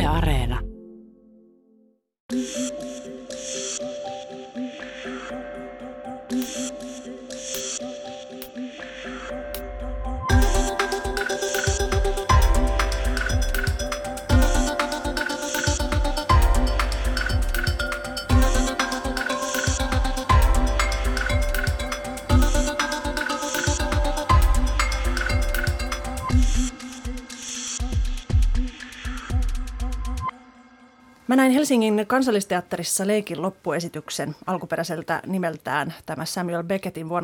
Areena. Mä näin Helsingin Kansallisteatterissa leikin loppuesityksen alkuperäiseltä nimeltään. Tämä Samuel Beckettin vuonna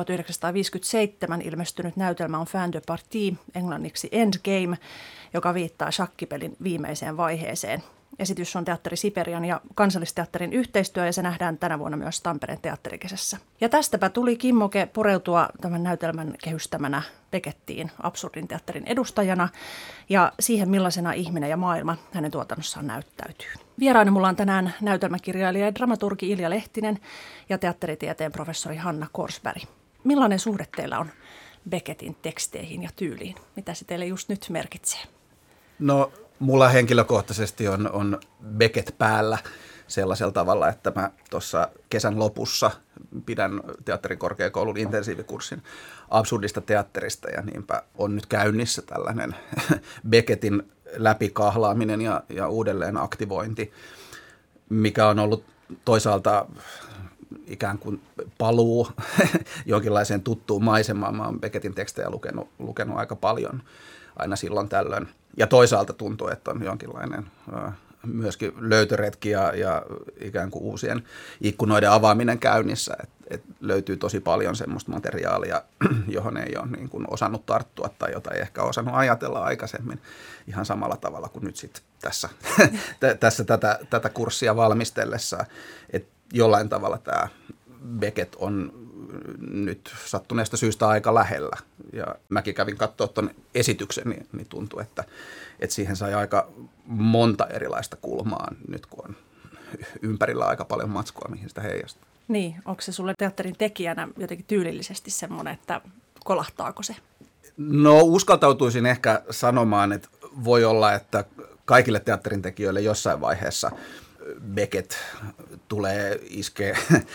1957 ilmestynyt näytelmä on Fin de partie, englanniksi Endgame, joka viittaa shakkipelin viimeiseen vaiheeseen. Esitys on Teatteri Siperian ja Kansallisteatterin yhteistyö ja se nähdään tänä vuonna myös Tampereen teatterikesässä. Ja tästäpä tuli kimmoke pureutua tämän näytelmän kehystämänä Beckettiin absurdin teatterin edustajana ja siihen millaisena ihminen ja maailma hänen tuotannossaan näyttäytyy. Vieraana mulla on tänään näytelmäkirjailija ja dramaturgi Ilja Lehtinen ja teatteritieteen professori Hanna Korsberg. Millainen suhde teillä on Beckettin teksteihin ja tyyliin? Mitä se teille just nyt merkitsee? No, mulla henkilökohtaisesti on Beckett päällä sellaisella tavalla, että mä tuossa kesän lopussa pidän teatterikorkeakoulun intensiivikurssin absurdista teatterista ja niinpä on nyt käynnissä tällainen Beckettin läpikahlaaminen ja uudelleen aktivointi, mikä on ollut toisaalta ikään kuin paluu jonkinlaiseen tuttuun maisemaan. Mä oon Beckettin tekstejä lukenut aika paljon aina silloin tällöin. Ja toisaalta tuntuu, että on jonkinlainen myöskin löytöretki ja ikään kuin uusien ikkunoiden avaaminen käynnissä. Et löytyy tosi paljon semmoista materiaalia, johon ei ole niin kuin osannut tarttua tai jota ei ehkä osannut ajatella aikaisemmin ihan samalla tavalla kuin nyt sitten tässä tätä kurssia valmistellessa. Et jollain tavalla tämä Beckett on nyt sattuneesta syystä aika lähellä. Ja mäkin kävin katsoa tuon esityksen, niin tuntui, että siihen sai aika monta erilaista kulmaa nyt, kun on ympärillä aika paljon matskua, mihin sitä heijastaa. Niin, onko se sulle teatterin tekijänä jotenkin tyylillisesti semmoinen, että kolahtaako se? No uskaltautuisin ehkä sanomaan, että voi olla, että kaikille teatterin tekijöille jossain vaiheessa Beckett tulee iskee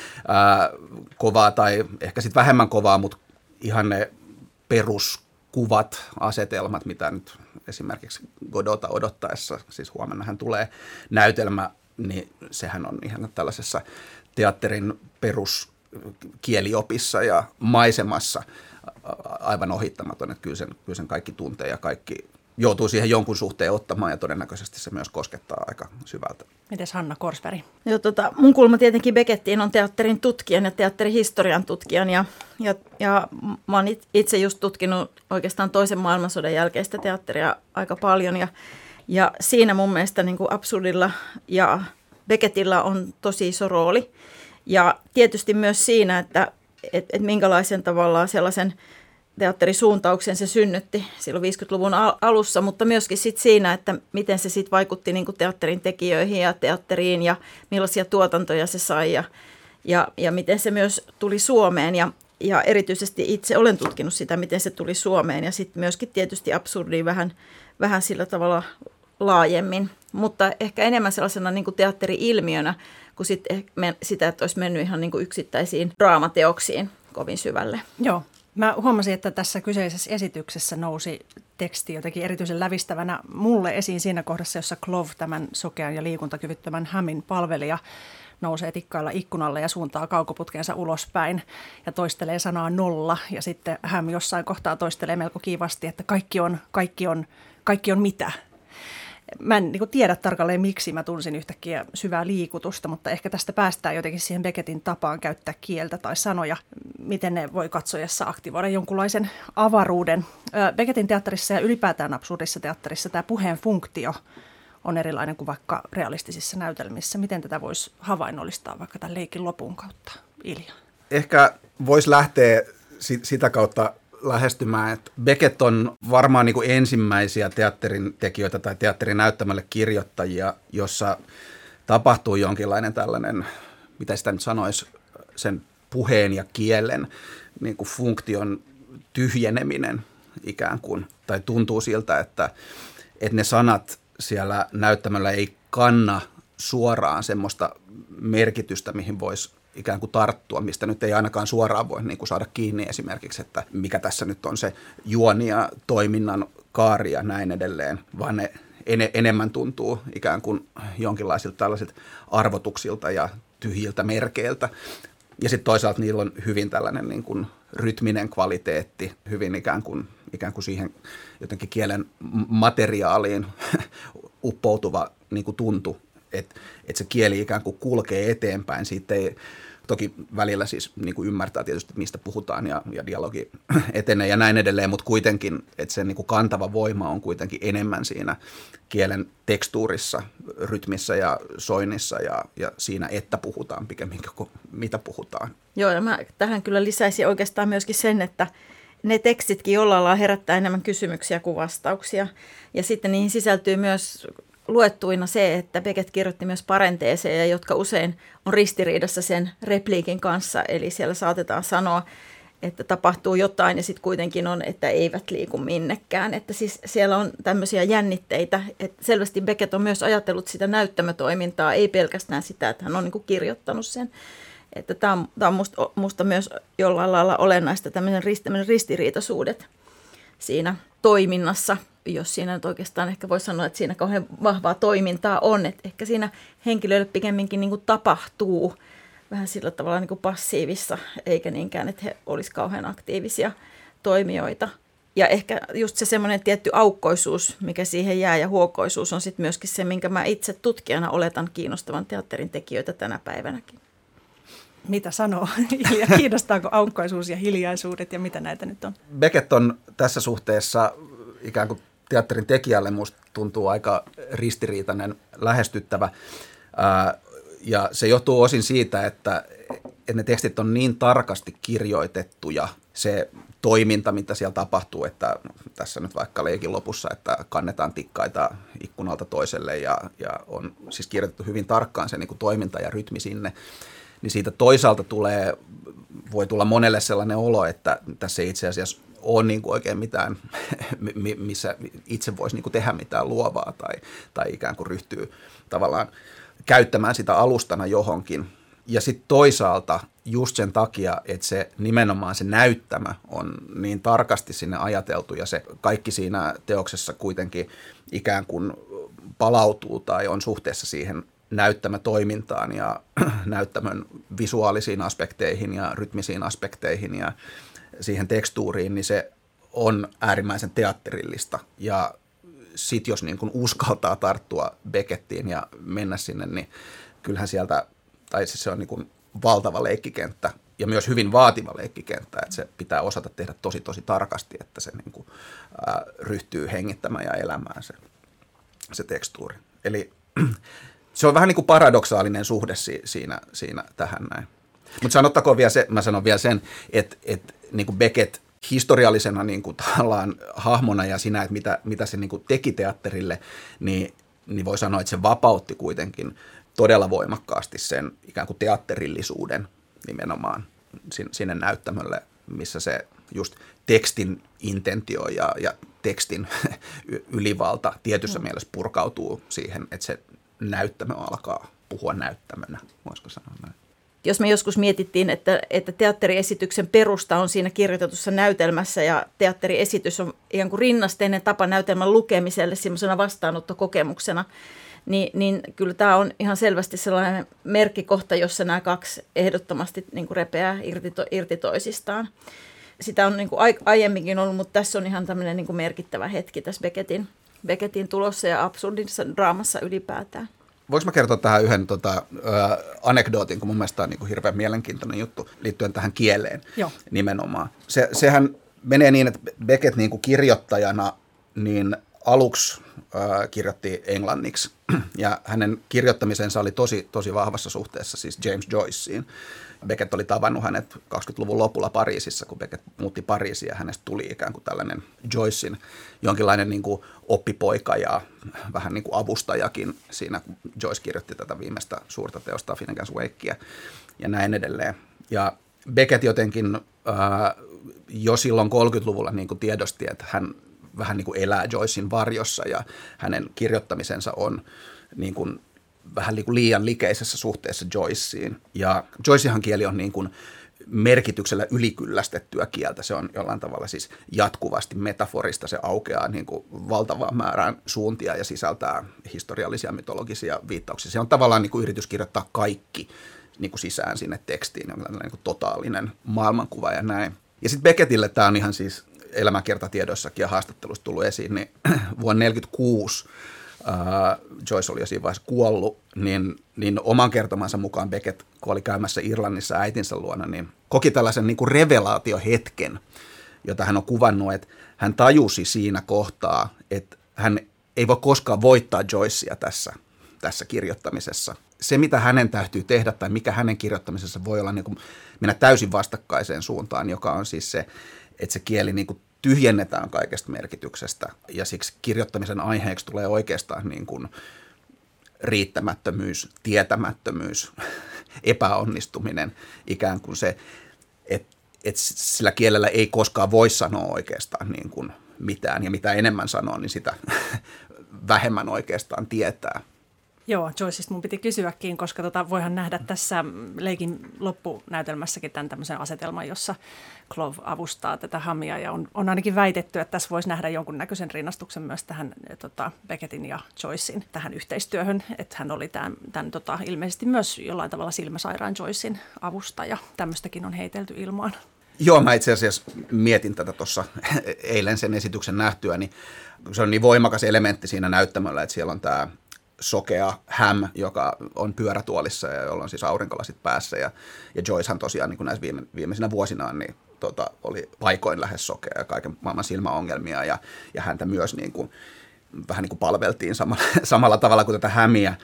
kovaa tai ehkä sitten vähemmän kovaa, mutta ihan ne peruskuvat, asetelmat, mitä nyt esimerkiksi Godota odottaessa, siis huomennahan tulee näytelmä, niin sehän on ihan tällaisessa teatterin peruskieliopissa ja maisemassa aivan ohittamaton, että kyllä sen kaikki tuntee ja kaikki joutuu siihen jonkun suhteen ottamaan ja todennäköisesti se myös koskettaa aika syvältä. Mites Hanna Korsberg? Joo, mun kulma tietenkin Beckettiin on teatterin tutkijan ja teatterihistorian tutkijan ja mä oon itse just tutkinut oikeastaan toisen maailmansodan jälkeistä teatteria aika paljon ja siinä mun mielestä niin kuin absurdilla ja Beckettillä on tosi iso rooli ja tietysti myös siinä, että minkälaisen tavallaan sellaisen teatterisuuntauksen se synnytti silloin 50-luvun alussa, mutta myöskin sit siinä, että miten se sit vaikutti niin kuin teatterin tekijöihin ja teatteriin ja millaisia tuotantoja se sai ja miten se myös tuli Suomeen ja erityisesti itse olen tutkinut sitä, miten se tuli Suomeen ja sitten myöskin tietysti absurdiin vähän sillä tavalla laajemmin, mutta ehkä enemmän sellaisena niin kuin teatteri-ilmiönä kuin sitä, että olisi mennyt ihan niin kuin yksittäisiin draamateoksiin kovin syvälle. Joo. Mä huomasin, että tässä kyseisessä esityksessä nousi teksti jotenkin erityisen lävistävänä mulle esiin siinä kohdassa, jossa Clove, tämän sokean ja liikuntakyvyttömän Hamin palvelija, nousee tikkailla ikkunalle ja suuntaa kaukoputkeensa ulospäin ja toistelee sanaa 0. Ja sitten Ham jossain kohtaa toistelee melko kiivasti, että kaikki on mitä. Mä en niin tiedä tarkalleen, miksi mä tunsin yhtäkkiä syvää liikutusta, mutta ehkä tästä päästään jotenkin siihen Beckettin tapaan käyttää kieltä tai sanoja, miten ne voi katsojassa aktivoida jonkunlaisen avaruuden. Beckettin teatterissa ja ylipäätään absurdissa teatterissa tämä puheen funktio on erilainen kuin vaikka realistisissa näytelmissä. Miten tätä voisi havainnollistaa vaikka tämän leikin lopun kautta, Ilja? Ehkä voisi lähteä sitä kautta lähestymään, että Beckett on varmaan niin kuin ensimmäisiä teatterin tekijöitä tai teatterin näyttämälle kirjoittajia, jossa tapahtuu jonkinlainen tällainen, mitä sitä nyt sanoisi, sen puheen ja kielen niin kuin funktion tyhjeneminen ikään kuin, tai tuntuu siltä, että ne sanat siellä näyttämöllä ei kanna suoraan semmoista merkitystä, mihin voisi ikään kuin tarttua, mistä nyt ei ainakaan suoraan voi niin kuin saada kiinni esimerkiksi, että mikä tässä nyt on se juoni ja toiminnan kaari ja näin edelleen, vaan ne enemmän tuntuu ikään kuin jonkinlaisilta tällaisilta arvotuksilta ja tyhjiltä merkeiltä. Ja sitten toisaalta niillä on hyvin tällainen niin kuin rytminen kvaliteetti, hyvin ikään kuin siihen jotenkin kielen materiaaliin uppoutuva niin kuin tuntu, että se kieli ikään kuin kulkee eteenpäin. Siitä ei, toki välillä siis niin kuin ymmärtää tietysti, mistä puhutaan ja dialogi etenee ja näin edelleen, mutta kuitenkin, että se niin kuin kantava voima on kuitenkin enemmän siinä kielen tekstuurissa, rytmissä ja soinnissa ja siinä, että puhutaan pikemminkin kuin mitä puhutaan. Joo, ja mä tähän kyllä lisäisin oikeastaan myöskin sen, että ne tekstitkin jollain lailla herättää enemmän kysymyksiä kuin vastauksia. Ja sitten niihin sisältyy myös luettuina se, että Beckett kirjoitti myös parenteeseja, jotka usein on ristiriidassa sen repliikin kanssa. Eli siellä saatetaan sanoa, että tapahtuu jotain ja sitten kuitenkin on, että eivät liiku minnekään. Että siis siellä on tämmöisiä jännitteitä. Että selvästi Beckett on myös ajatellut sitä näyttämötoimintaa, ei pelkästään sitä, että hän on niin kuin kirjoittanut sen. Että tämä on musta myös jollain lailla olennaista, tämmöinen ristiriitaisuudet siinä toiminnassa, jos siinä nyt oikeastaan ehkä voi sanoa, että siinä kauhean vahvaa toimintaa on, että ehkä siinä henkilöille pikemminkin niin kuin tapahtuu vähän sillä tavalla niin kuin passiivissa, eikä niinkään, että he olisivat kauhean aktiivisia toimijoita. Ja ehkä just se semmoinen tietty aukkoisuus, mikä siihen jää, ja huokoisuus on sitten myöskin se, minkä mä itse tutkijana oletan kiinnostavan teatterin tekijöitä tänä päivänäkin. Mitä sanoo? Kiinnostaako aukkoisuus ja hiljaisuudet ja mitä näitä nyt on? Beckett on tässä suhteessa ikään kuin teatterin tekijälle musta tuntuu aika ristiriitainen, lähestyttävä. Ja se johtuu osin siitä, että ne tekstit on niin tarkasti kirjoitettuja, se toiminta, mitä siellä tapahtuu, että tässä nyt vaikka leikin lopussa, että kannetaan tikkaita ikkunalta toiselle ja on siis kirjoitettu hyvin tarkkaan se niin kuin toiminta ja rytmi sinne, niin siitä toisaalta voi tulla monelle sellainen olo, että tässä ei itse asiassa ole niin kuin oikein mitään, missä itse voisi niin kuin tehdä mitään luovaa tai ikään kuin ryhtyy tavallaan käyttämään sitä alustana johonkin. Ja sitten toisaalta just sen takia, että se nimenomaan se näyttämä on niin tarkasti sinne ajateltu ja se kaikki siinä teoksessa kuitenkin ikään kuin palautuu tai on suhteessa siihen näyttämötoimintaan ja näyttämön visuaalisiin aspekteihin ja rytmisiin aspekteihin ja siihen tekstuuriin, niin se on äärimmäisen teatterillista. Ja sitten jos niin kun uskaltaa tarttua Beckettiin ja mennä sinne, niin kyllähän sieltä, tai siis se on niin kun valtava leikkikenttä ja myös hyvin vaativa leikkikenttä, että se pitää osata tehdä tosi tarkasti, että se niin kun, ryhtyy hengittämään ja elämään se tekstuuri. Eli se on vähän niin kuin paradoksaalinen suhde siinä tähän näin. Mutta sanottakoon vielä se, mä sanon vielä sen, että niin kuin Beckett historiallisena niin kuin hahmona ja siinä, että mitä se niin kuin teki teatterille, niin voi sanoa, että se vapautti kuitenkin todella voimakkaasti sen ikään kuin teatterillisuuden nimenomaan sinne näyttämölle, missä se just tekstin intentio ja tekstin ylivalta tietyssä mielessä purkautuu siihen, että se näyttämö alkaa puhua näyttämönä, voisiko sanoa näin. Jos me joskus mietittiin, että teatteriesityksen perusta on siinä kirjoitetussa näytelmässä ja teatteriesitys on ihan kuin rinnasteinen tapa näytelmän lukemiselle semmoisena vastaanottokokemuksena, niin kyllä tämä on ihan selvästi sellainen merkkikohta, jossa nämä kaksi ehdottomasti niin kuin repeää irti toisistaan. Sitä on niin kuin aiemminkin ollut, mutta tässä on ihan tämmöinen niin kuin merkittävä hetki tässä Beckettin tulossa ja absurdissa draamassa ylipäätään. Voinko mä kertoa tähän yhden anekdootin, kun mun mielestä on niin kuin hirveän mielenkiintoinen juttu liittyen tähän kieleen. Joo. Nimenomaan. Sehän menee niin, että Beckett niin kuin kirjoittajana niin aluksi kirjoitti englanniksi ja hänen kirjoittamisensa oli tosi vahvassa suhteessa siis James Joyceen. Beckett oli tavannut hänet 20-luvun lopulla Pariisissa, kun Beckett muutti Pariisiin ja hänestä tuli ikään kuin tällainen Joycen jonkinlainen niin kuin oppipoika ja vähän niin kuin avustajakin siinä, kun Joyce kirjoitti tätä viimeistä suurta teosta Finnegan's Wakea ja näin edelleen. Ja Beckett jotenkin jo silloin 30-luvulla niin kuin tiedosti, että hän vähän niin kuin elää Joycein varjossa ja hänen kirjoittamisensa on niin kuin vähän niin kuin liian likeisessä suhteessa Joyceen. Ja Joycehan kieli on niin kuin merkityksellä ylikyllästettyä kieltä. Se on jollain tavalla siis jatkuvasti metaforista. Se aukeaa niin kuin valtavaan määrään suuntia ja sisältää historiallisia mytologisia viittauksia. Se on tavallaan niin kuin yritys kirjoittaa kaikki niin kuin sisään sinne tekstiin. Niin kuin totaalinen maailmankuva ja näin. Ja sitten Becketille tämä on ihan siis elämäkertatiedoissakin ja haastattelussa tullut esiin, niin vuonna 1946 Joyce oli jo siinä vaiheessa kuollut, niin oman kertomansa mukaan Beckett, kun oli käymässä Irlannissa äitinsä luona, niin koki tällaisen niin kuin revelaatiohetken, jota hän on kuvannut, että hän tajusi siinä kohtaa, että hän ei voi koskaan voittaa Joycea tässä kirjoittamisessa. Se, mitä hänen täytyy tehdä tai mikä hänen kirjoittamisessa voi olla, niin kuin mennä täysin vastakkaiseen suuntaan, joka on siis se, että se kieli niin kuin tyhjennetään kaikesta merkityksestä ja siksi kirjoittamisen aiheeksi tulee oikeastaan niin kuin riittämättömyys, tietämättömyys, epäonnistuminen, ikään kuin se, että sillä kielellä ei koskaan voi sanoa oikeastaan niin kuin mitään ja mitä enemmän sanoo, niin sitä vähemmän oikeastaan tietää. Joo, Joyceista mun piti kysyäkin, koska voihan nähdä tässä leikin loppunäytelmässäkin tämän tämmöisen asetelman, jossa Clove avustaa tätä Hamia ja on ainakin väitetty, että tässä voisi nähdä jonkunnäköisen rinnastuksen myös tähän Beckettin ja Joycein tähän yhteistyöhön, että hän oli tämän ilmeisesti myös jollain tavalla silmäsairaan Joycein avustaja. Tämmöistäkin on heitelty ilmaan. Joo, mä itse asiassa mietin tätä tuossa eilen sen esityksen nähtyä, niin se on niin voimakas elementti siinä näyttämöllä, että siellä on tämä sokea Ham, joka on pyörätuolissa ja jolla on siis aurinkolasit päässä. Ja Joycehan tosiaan niin kuin näissä viimeisinä vuosinaan niin, oli paikoin lähes sokea ja kaiken maailman silmäongelmia. Ja häntä myös niin kuin, vähän niin kuin palveltiin samalla tavalla kuin tätä Hamia.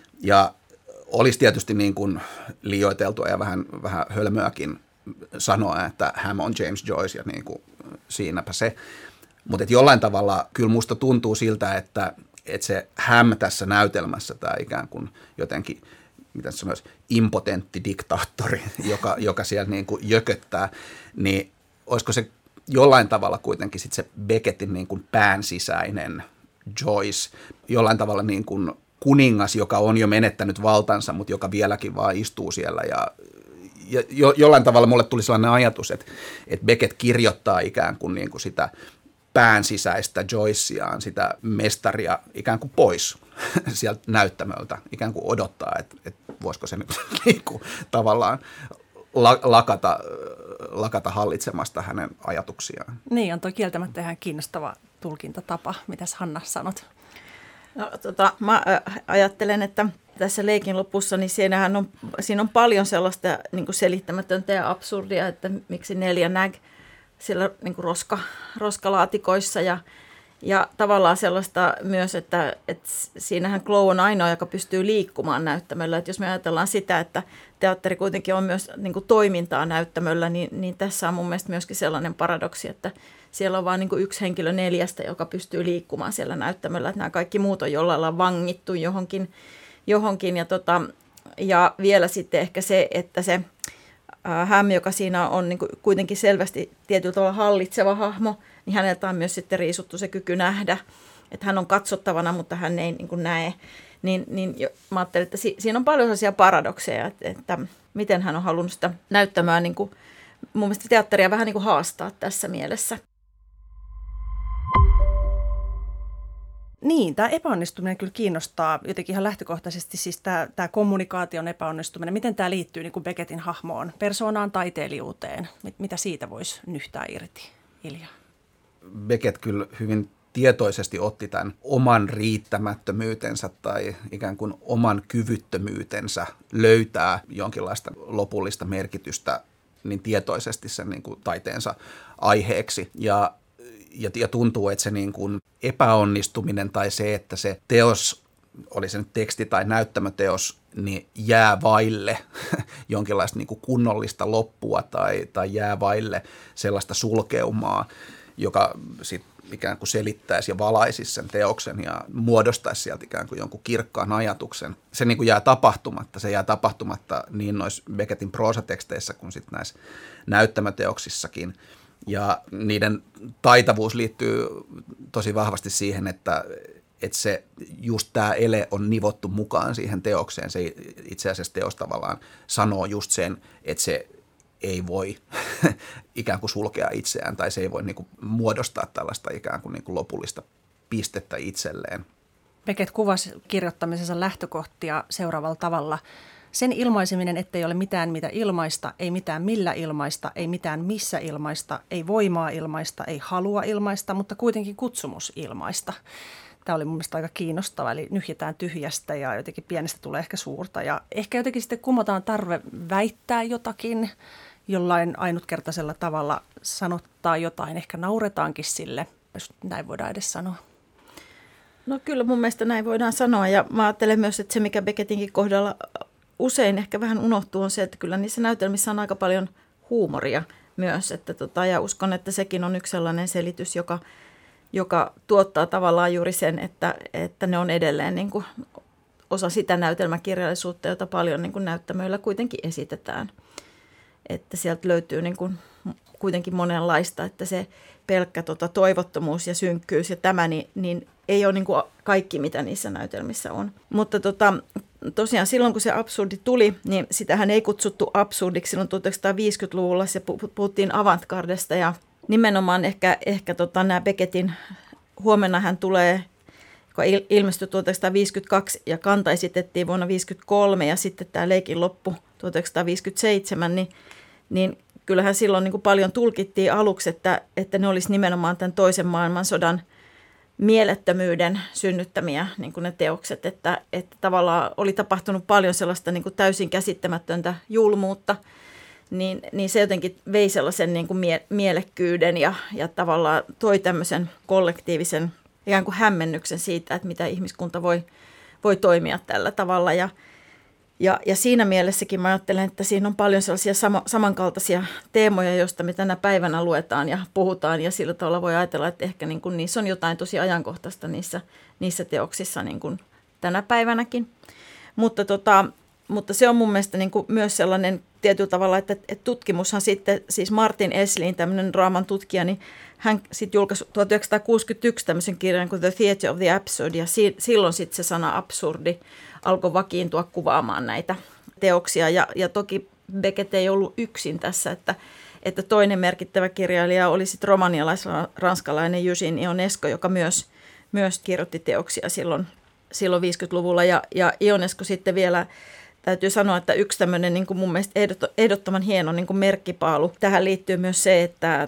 Ja olisi tietysti niin kuin liioiteltua ja vähän hölmöäkin sanoa, että Ham on James Joyce ja niin kuin, siinäpä se. Mutta jollain tavalla kyllä musta tuntuu siltä, että se Ham tässä näytelmässä, tämä ikään kuin jotenkin, miten se myös, impotentti diktaattori, joka siellä niin kuin jököttää, niin olisiko se jollain tavalla kuitenkin sit se Beckettin niin kuin päänsisäinen Joyce, jollain tavalla niin kuin kuningas, joka on jo menettänyt valtansa, mutta joka vieläkin vaan istuu siellä ja jollain tavalla mulle tuli sellainen ajatus, että Beckett kirjoittaa ikään kuin sitä päänsisäistä Joyceaan, sitä mestaria ikään kuin pois sieltä näyttämöltä, ikään kuin odottaa, että voisiko se niin kuin tavallaan lakata hallitsemasta hänen ajatuksiaan. Niin, on tuo kieltämättä ihan kiinnostava tulkintatapa. Mitäs Hanna sanot? No, mä ajattelen, että tässä leikin lopussa, niin siinä on paljon sellaista niin kuin selittämätöntä ja absurdia, että miksi 4 Nag siellä niin kuin roskalaatikoissa ja tavallaan sellaista myös, että siinähän Clove on ainoa, joka pystyy liikkumaan näyttämöllä. Että jos me ajatellaan sitä, että teatteri kuitenkin on myös niin kuin toimintaa näyttämöllä, niin tässä on mun mielestä myöskin sellainen paradoksi, että siellä on vain niin kuin 1 henkilö 4, joka pystyy liikkumaan siellä näyttämöllä. Että nämä kaikki muut on jollain lailla vangittu johonkin ja vielä sitten ehkä se, että se Ham, joka siinä on niin kuin kuitenkin selvästi tietyllä tavalla hallitseva hahmo, niin häneltä on myös sitten riisuttu se kyky nähdä, että hän on katsottavana, mutta hän ei niin kuin näe. Niin mä ajattelin, että siinä on paljon sellaisia paradokseja, että miten hän on halunnut sitä näyttämään niin kuin, mun mielestä teatteria vähän niin kuin haastaa tässä mielessä. Niin, tämä epäonnistuminen kyllä kiinnostaa jotenkin ihan lähtökohtaisesti, siis tämä kommunikaation epäonnistuminen. Miten tämä liittyy niin kuin Beckettin hahmoon, persoonaan, taiteilijuuteen? Mitä siitä voisi nyhtää irti, Ilja? Beckett kyllä hyvin tietoisesti otti tämän oman riittämättömyytensä tai ikään kuin oman kyvyttömyytensä löytää jonkinlaista lopullista merkitystä niin tietoisesti sen niin kuin taiteensa aiheeksi. Ja tuntuu, että se niin kuin epäonnistuminen tai se, että se teos, oli se nyt teksti tai näyttämöteos, niin jää vaille jonkinlaista niin kuin kunnollista loppua tai jää vaille sellaista sulkeumaa, joka sitten ikään kuin selittäisi ja valaisisi sen teoksen ja muodostaisi sieltä ikään kuin jonkun kirkkaan ajatuksen. Se niin kuin jää tapahtumatta. Se jää tapahtumatta niin noissa Beckettin proosateksteissä kuin sitten näissä näyttämöteoksissakin. Ja niiden taitavuus liittyy tosi vahvasti siihen, että se just tämä ele on nivottu mukaan siihen teokseen. Se itse asiassa teos tavallaan sanoo just sen, että se ei voi ikään kuin sulkea itseään tai se ei voi niin kuin muodostaa tällaista ikään kuin, lopullista pistettä itselleen. Beckett kuvasi kirjoittamisensa lähtökohtia seuraavalla tavalla. Sen ilmaiseminen, ettei ole mitään mitä ilmaista, ei mitään millä ilmaista, ei mitään missä ilmaista, ei voimaa ilmaista, ei halua ilmaista, mutta kuitenkin kutsumus ilmaista. Tämä oli mun mielestä aika kiinnostava, eli nyhjätään tyhjästä ja jotenkin pienestä tulee ehkä suurta. Ja ehkä jotenkin sitten kumotaan tarve väittää jotakin, jollain ainutkertaisella tavalla sanottaa jotain, ehkä nauretaankin sille, jos näin voidaan edes sanoa. No kyllä mun mielestä näin voidaan sanoa ja mä ajattelen myös, että se mikä Beckettinkin kohdalla usein ehkä vähän unohtuu on se, että kyllä niissä näytelmissä on aika paljon huumoria myös. Ja uskon, että sekin on yksi sellainen selitys, joka tuottaa tavallaan juuri sen, että ne on edelleen niin kuin osa sitä näytelmäkirjallisuutta, jota paljon niin kuin näyttämöillä kuitenkin esitetään. Että sieltä löytyy niin kuin kuitenkin monenlaista, että se pelkkä toivottomuus ja synkkyys ja tämä, niin ei ole niin kuin kaikki, mitä niissä näytelmissä on. Mutta tosiaan silloin, kun se absurdi tuli, niin sitähän ei kutsuttu absurdiksi silloin 1950-luvulla. Se puhuttiin avantgardesta ja nimenomaan ehkä nämä Beckettin Huomenna hän tulee, joka ilmestyi 1952 ja kanta esitettiin vuonna 1953 ja sitten tämä Leikin loppu 1957, niin kyllähän silloin niin kuin paljon tulkittiin aluksi, että ne olisi nimenomaan tämän toisen maailmansodan mielettömyyden synnyttämiä niin kuin ne teokset, että tavallaan oli tapahtunut paljon sellaista niin kuin täysin käsittämätöntä julmuutta, niin se jotenkin vei sellaisen niin kuin mielekkyyden ja tavallaan toi tämmöisen kollektiivisen ikään kuin hämmennyksen siitä, että mitä ihmiskunta voi toimia tällä tavalla. Ja siinä mielessäkin mä ajattelen, että siinä on paljon sellaisia samankaltaisia teemoja, joista me tänä päivänä luetaan ja puhutaan. Ja sillä tavalla voi ajatella, että ehkä niin kuin niissä on jotain tosi ajankohtaista niissä teoksissa niin kuin tänä päivänäkin. Mutta se on mun mielestä niin kuin myös sellainen tietyllä tavalla, että tutkimushan sitten, siis Martin Esslin, tämmöinen draaman tutkija, niin hän sitten julkaisi 1961 tämmöisen kirjan kuin The Theatre of the Absurd, ja silloin sitten se sana absurdi alkoi vakiintua kuvaamaan näitä teoksia. Ja toki Beckett ei ollut yksin tässä, että toinen merkittävä kirjailija oli sitten romanialais-ranskalainen Eugène Ionesco, joka myös kirjoitti teoksia silloin 50-luvulla. Ja Ionesco sitten vielä, täytyy sanoa, että yksi tämmöinen niin kuin mun mielestä ehdottoman hieno niin kuin merkkipaalu. Tähän liittyy myös se, että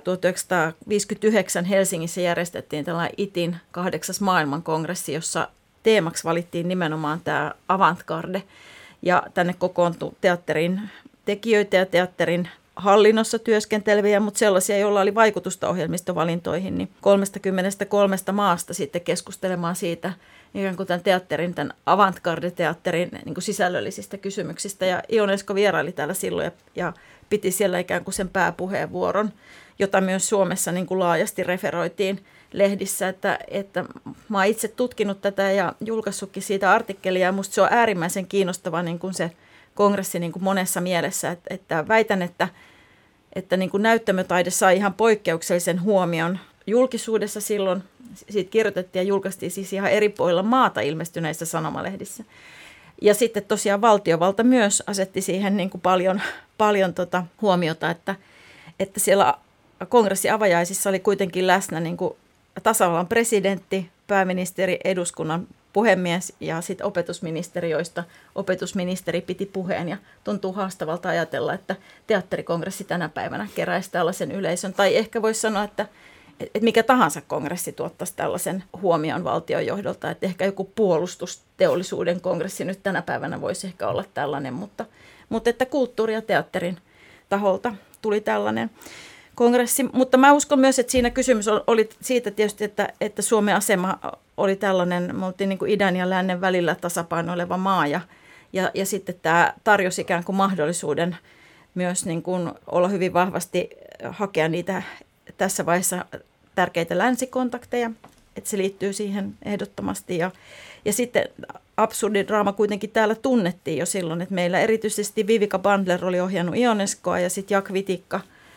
1959 Helsingissä järjestettiin tällainen ITin 8. maailmankongressi, jossa teemaksi valittiin nimenomaan tämä avantgarde. Ja tänne kokoontui teatterin tekijöitä ja teatterin hallinnossa työskenteleviä, mutta sellaisia, joilla oli vaikutusta ohjelmistovalintoihin, niin 33 maasta sitten keskustelemaan siitä, ikään kuin tämän avantgarde-teatterin niin kuin sisällöllisistä kysymyksistä. Ja Ionesco vieraili täällä silloin ja piti siellä ikään kuin sen pääpuheenvuoron, jota myös Suomessa niin kuin laajasti referoitiin lehdissä. Että mä oon itse tutkinut tätä ja julkaissutkin siitä artikkelia, ja musta se on äärimmäisen kiinnostava niin kuin se kongressi niin kuin monessa mielessä. Että väitän, että niin kuin näyttämötaide sai ihan poikkeuksellisen huomion julkisuudessa silloin. Siitä kirjoitettiin ja julkaistiin siis ihan eri puolilla maata ilmestyneissä sanomalehdissä. Ja sitten tosiaan valtiovalta myös asetti siihen niin kuin paljon huomiota, että siellä kongressin avajaisissa oli kuitenkin läsnä niin kuin tasavallan presidentti, pääministeri, eduskunnan puhemies ja sitten opetusministeri, joista opetusministeri piti puheen. Ja tuntuu haastavalta ajatella, että teatterikongressi tänä päivänä keräisi tällaisen yleisön. Tai ehkä voisi sanoa, että mikä tahansa kongressi tuottaisi tällaisen huomion valtionjohdolta. Että ehkä joku puolustusteollisuuden kongressi nyt tänä päivänä voisi ehkä olla tällainen, mutta että kulttuuri- ja teatterin taholta tuli tällainen kongressi. Mutta mä uskon myös, että siinä kysymys oli siitä tietysti, että Suomen asema oli tällainen, me oltiin niin kuin idän ja lännen välillä tasapainoileva maa ja sitten tämä tarjosi ikään kuin mahdollisuuden myös niin kuin olla hyvin vahvasti hakea niitä tässä vaiheessa tärkeitä länsikontakteja, että se liittyy siihen ehdottomasti. Ja sitten absurdidraama kuitenkin täällä tunnettiin jo silloin, että meillä erityisesti Vivica Bandler oli ohjannut Ionescoa ja sitten Jack Vitikka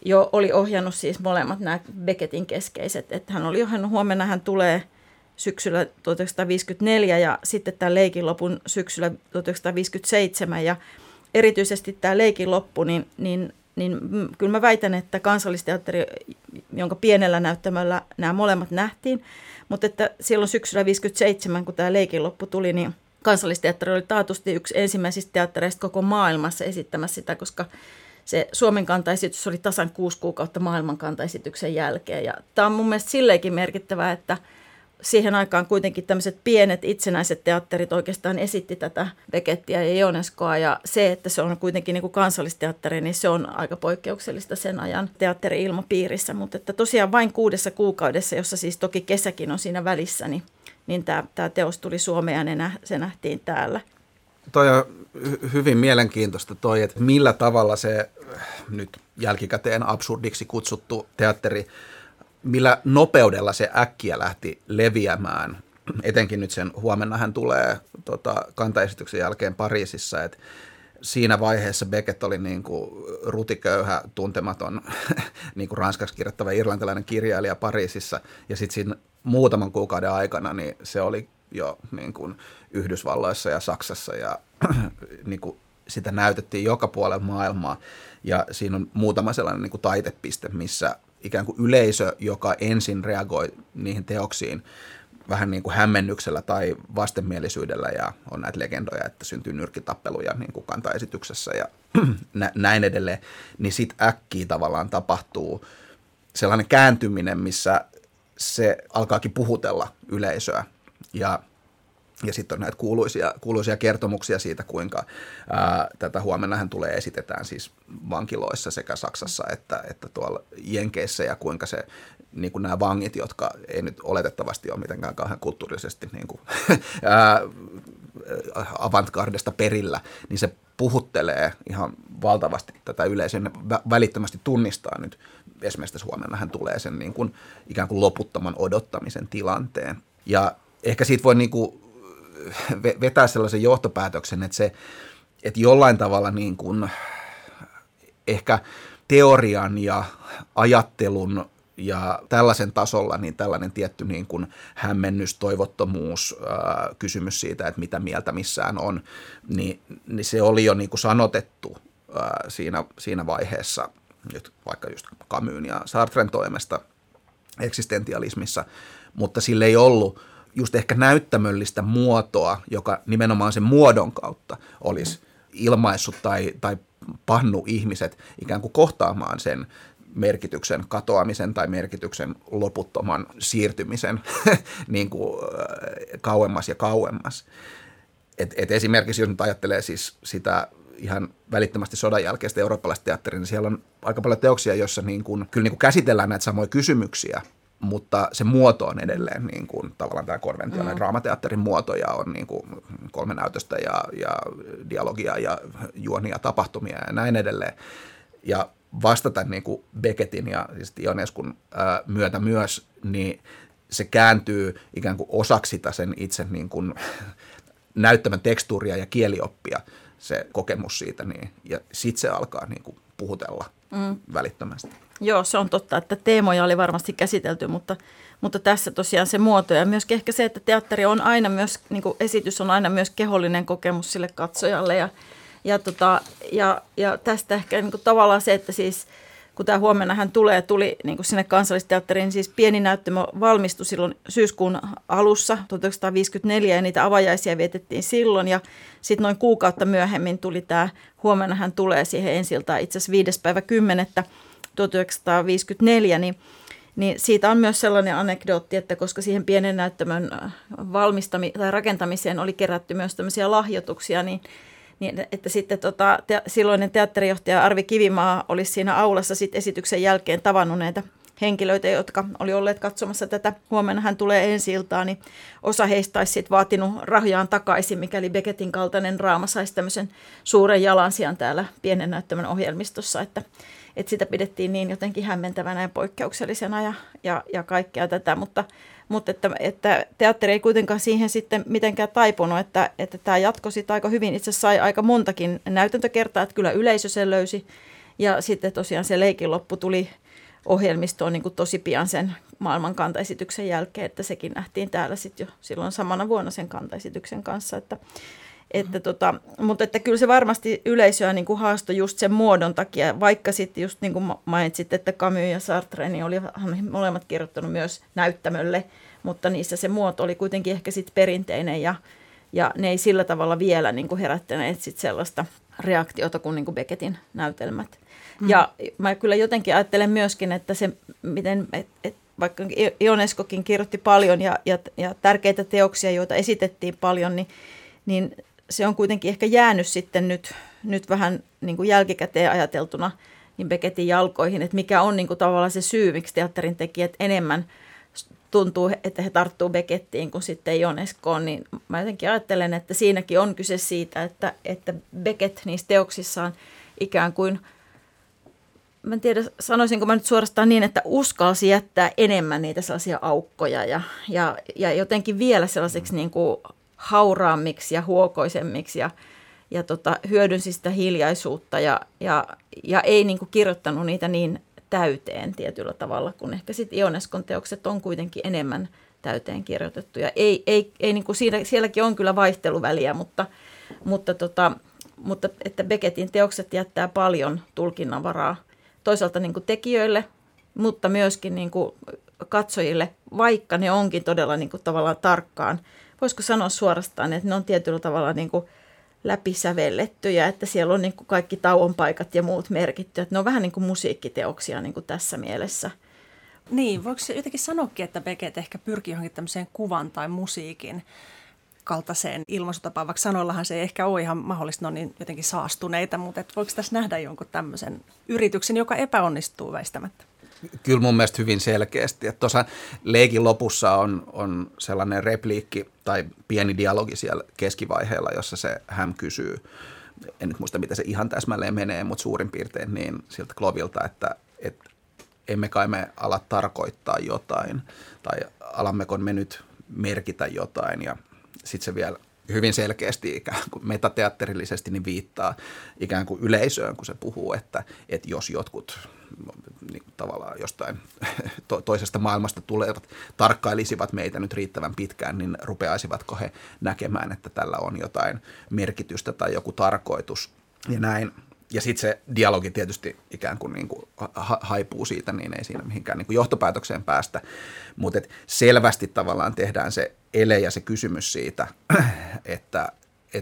jo oli ohjannut siis molemmat nämä Beckettin keskeiset. Että hän oli ohjannut Huomenna hän tulee syksyllä 1954 ja sitten tämä Leikin lopun syksyllä 1957. Ja erityisesti tämä Leikin loppu, niin kyllä mä väitän, että Kansallisteatteri, jonka pienellä näyttämöllä nämä molemmat nähtiin, mutta että silloin syksyllä 1957, kun tämä Leikin loppu tuli, niin Kansallisteatteri oli taatusti yksi ensimmäisistä teattereista koko maailmassa esittämässä sitä, koska se Suomen kantaesitys oli tasan 6 kuukautta maailman kantaesityksen jälkeen. Ja tämä on mun mielestä silleenkin merkittävää, että siihen aikaan kuitenkin tämmöiset pienet itsenäiset teatterit oikeastaan esitti tätä Beckettiä ja Ionescoa. Ja se, että se on kuitenkin niin kuin kansallisteatteri, niin se on aika poikkeuksellista sen ajan teatteri-ilmapiirissä. Mutta että tosiaan vain 6 kuukaudessa, jossa siis toki kesäkin on siinä välissä, niin tämä teos tuli Suomeen ja se nähtiin täällä. Toi on hyvin mielenkiintoista toi, että millä tavalla se nyt jälkikäteen absurdiksi kutsuttu teatteri, millä nopeudella se äkkiä lähti leviämään. Etenkin nyt sen Huomenna hän tulee kantaesityksen jälkeen Pariisissa, että siinä vaiheessa Beckett oli niin kuin rutiköyhä, tuntematon, niin kuin ranskaksi kirjoittava irlantilainen kirjailija Pariisissa, ja sitten siinä muutaman kuukauden aikana niin se oli jo niin kuin Yhdysvalloissa ja Saksassa, ja niin kuin sitä näytettiin joka puolella maailmaa, ja siinä on muutama sellainen niin kuin taitepiste, missä ikään kuin yleisö, joka ensin reagoi niihin teoksiin vähän niin kuin hämmennyksellä tai vastenmielisyydellä, ja on näitä legendoja, että syntyy nyrkkitappeluja niin kuin kantaesityksessä ja näin edelleen, niin sitten äkkiä tavallaan tapahtuu sellainen kääntyminen, missä se alkaakin puhutella yleisöä, ja sitten on näitä kuuluisia kertomuksia siitä, kuinka tätä Huomenna hän tulee esitetään siis vankiloissa sekä Saksassa että tuolla Jenkeissä, ja kuinka se, niin kuin nämä vangit, jotka ei nyt oletettavasti ole mitenkään kauhean kulttuurisesti niin kuin, avantgardesta perillä, niin se puhuttelee ihan valtavasti tätä yleisöä, välittömästi tunnistaa nyt esimerkiksi tässä Huomenna hän tulee sen niin kuin, ikään kuin loputtoman odottamisen tilanteen. Ja ehkä siitä voi niin kuin vetää sellaisen johtopäätöksen, että jollain tavalla niin kuin ehkä teorian ja ajattelun ja tällaisen tasolla niin tällainen tietty niin kuin hämmennys, toivottomuus, kysymys siitä, että mitä mieltä missään on, niin se oli jo niin kuin sanotettu siinä vaiheessa, nyt vaikka just Camusin ja Sartren toimesta eksistentialismissa, mutta sillä ei ollut just ehkä näyttämöllistä muotoa, joka nimenomaan sen muodon kautta olisi ilmaissut tai pannu ihmiset ikään kuin kohtaamaan sen merkityksen katoamisen tai merkityksen loputtoman siirtymisen niin kuin kauemmas ja kauemmas. Et esimerkiksi jos nyt ajattelee siis sitä ihan välittömästi sodan jälkeistä eurooppalaista teatteria, niin siellä on aika paljon teoksia, joissa niin kuin, kyllä niin kuin käsitellään näitä samoja kysymyksiä, mutta se muoto on edelleen niin kuin, tavallaan tämä konventionaalinen draamateatterin muoto, ja on niin kuin 3 näytöstä ja dialogia ja juonia tapahtumia ja näin edelleen. Ja vastata niin kuin Beckettin ja siis Ionescun myötä myös, niin se kääntyy ikään kuin osaksi sitä sen itse niin kuin näyttämän tekstuuria ja kielioppia, se kokemus siitä, niin, ja sitten se alkaa niin kuin puhutella välittömästi. Joo, se on totta, että teemoja oli varmasti käsitelty, mutta tässä tosiaan se muoto ja myöskin ehkä se, että teatteri on aina myös, niin kuin esitys on aina myös kehollinen kokemus sille katsojalle ja tästä ehkä niin kuin tavallaan se, että siis kun tämä Huomenna hän tuli niin kuin sinne Kansallisteatteriin, niin siis pieni näyttämö valmistui silloin syyskuun alussa 1954 ja niitä avajaisia vietettiin silloin ja sitten noin kuukautta myöhemmin tuli tämä Huomenna hän tulee siihen ensi-iltaan itse asiassa 5.10.1954, niin siitä on myös sellainen anekdootti, että koska siihen pienen näyttämön rakentamiseen oli kerätty myös tämmöisiä lahjoituksia, niin että sitten silloinen teatterijohtaja Arvi Kivimaa olisi siinä aulassa sit esityksen jälkeen tavannut näitä henkilöitä, jotka oli olleet katsomassa tätä Huomenna hän tulee ensi-iltaan, niin osa heistä olisi sit vaatinut rahojaan takaisin, mikäli Beckettin kaltainen draama saisi tämmöisen suuren jalansijan täällä pienen näyttämön ohjelmistossa, että sitä pidettiin niin jotenkin hämmentävänä ja poikkeuksellisena ja kaikkea tätä, mutta että teatteri ei kuitenkaan siihen sitten mitenkään taipunut, että tämä jatkoi sitten aika hyvin. Itse asiassa sai aika montakin näytäntökertaa, että kyllä yleisö sen löysi Ja sitten tosiaan se leikin loppu tuli ohjelmistoon niin kuin tosi pian sen maailman kantaesityksen jälkeen, että sekin nähtiin täällä sitten jo silloin samana vuonna sen kantaesityksen kanssa. Mutta että kyllä se varmasti yleisöä niin kuin haastoi just sen muodon takia, vaikka sitten just niin kuin mainitsit, että Camus ja Sartre niin oli molemmat kirjoittanut myös näyttämölle, mutta niissä se muoto oli kuitenkin ehkä sitten perinteinen ja ne ei sillä tavalla vielä niin kuin herättäneet sit sellaista reaktiota kuin niin kuin Beckettin näytelmät. Ja mä kyllä jotenkin ajattelen myöskin, että se, miten, vaikka Ionescokin kirjoitti paljon ja tärkeitä teoksia, joita esitettiin paljon, niin se on kuitenkin ehkä jäänyt sitten nyt vähän niin kuin jälkikäteen ajateltuna niin Beckettin jalkoihin, että mikä on niin kuin tavallaan se syy, miksi teatterin tekijät enemmän tuntuu, että he tarttuu Beckettiin kuin sitten Ionescoon, niin mä jotenkin ajattelen, että siinäkin on kyse siitä, että Beckett niissä teoksissaan ikään kuin, mä en tiedä, sanoisinko mä nyt suorastaan niin, että uskalsi jättää enemmän niitä sellaisia aukkoja ja jotenkin vielä sellaiseksi niin kuin hauraammiksi ja huokoisemmiksi ja hyödynsi sitä hiljaisuutta ja ei niin kuin kirjoittanut niitä niin täyteen tietyllä tavalla, kun ehkä sitten Ionescon teokset on kuitenkin enemmän täyteen kirjoitettu. Ja ei niin kuin sielläkin on kyllä vaihteluväliä, mutta että Beckettin teokset jättää paljon tulkinnanvaraa toisaalta niin kuin tekijöille, mutta myöskin niin kuin katsojille, vaikka ne onkin todella niin kuin tavallaan tarkkaan. Voisiko sanoa suorastaan, että ne on tietyllä tavalla niin kuin läpisävellettyjä, että siellä on niin kuin kaikki tauon paikat ja muut merkitty. Että ne on vähän niin kuin musiikkiteoksia niin kuin tässä mielessä. Niin, voiko jotenkin sanoakin, että Beckett ehkä pyrkii johonkin tämmöiseen kuvan tai musiikin kaltaiseen ilmaisutapaan, vaikka sanoillahan se ei ehkä ole ihan mahdollista, ne on niin jotenkin saastuneita, mutta voiko tässä nähdä jonkun tämmöisen yrityksen, joka epäonnistuu väistämättä? Kyllä mun mielestä hyvin selkeästi. Että tuossa leikin lopussa on sellainen repliikki tai pieni dialogi siellä keskivaiheella, jossa se Ham kysyy, en nyt muista miten se ihan täsmälleen menee, mutta suurin piirtein niin siltä Clovilta, että emme kai me ala tarkoittaa jotain tai alammeko me nyt merkitä jotain ja sitten se vielä hyvin selkeästi ikään kuin metateatterillisesti niin viittaa ikään kuin yleisöön, kun se puhuu, että jos jotkut niin tavallaan jostain toisesta maailmasta tulevat tarkkailisivat meitä nyt riittävän pitkään, niin rupeaisivatko he näkemään, että tällä on jotain merkitystä tai joku tarkoitus ja näin. Ja sitten se dialogi tietysti ikään kuin, haipuu siitä, niin ei siinä mihinkään niin kuin johtopäätökseen päästä. Mutta selvästi tavallaan tehdään se ele ja se kysymys siitä, että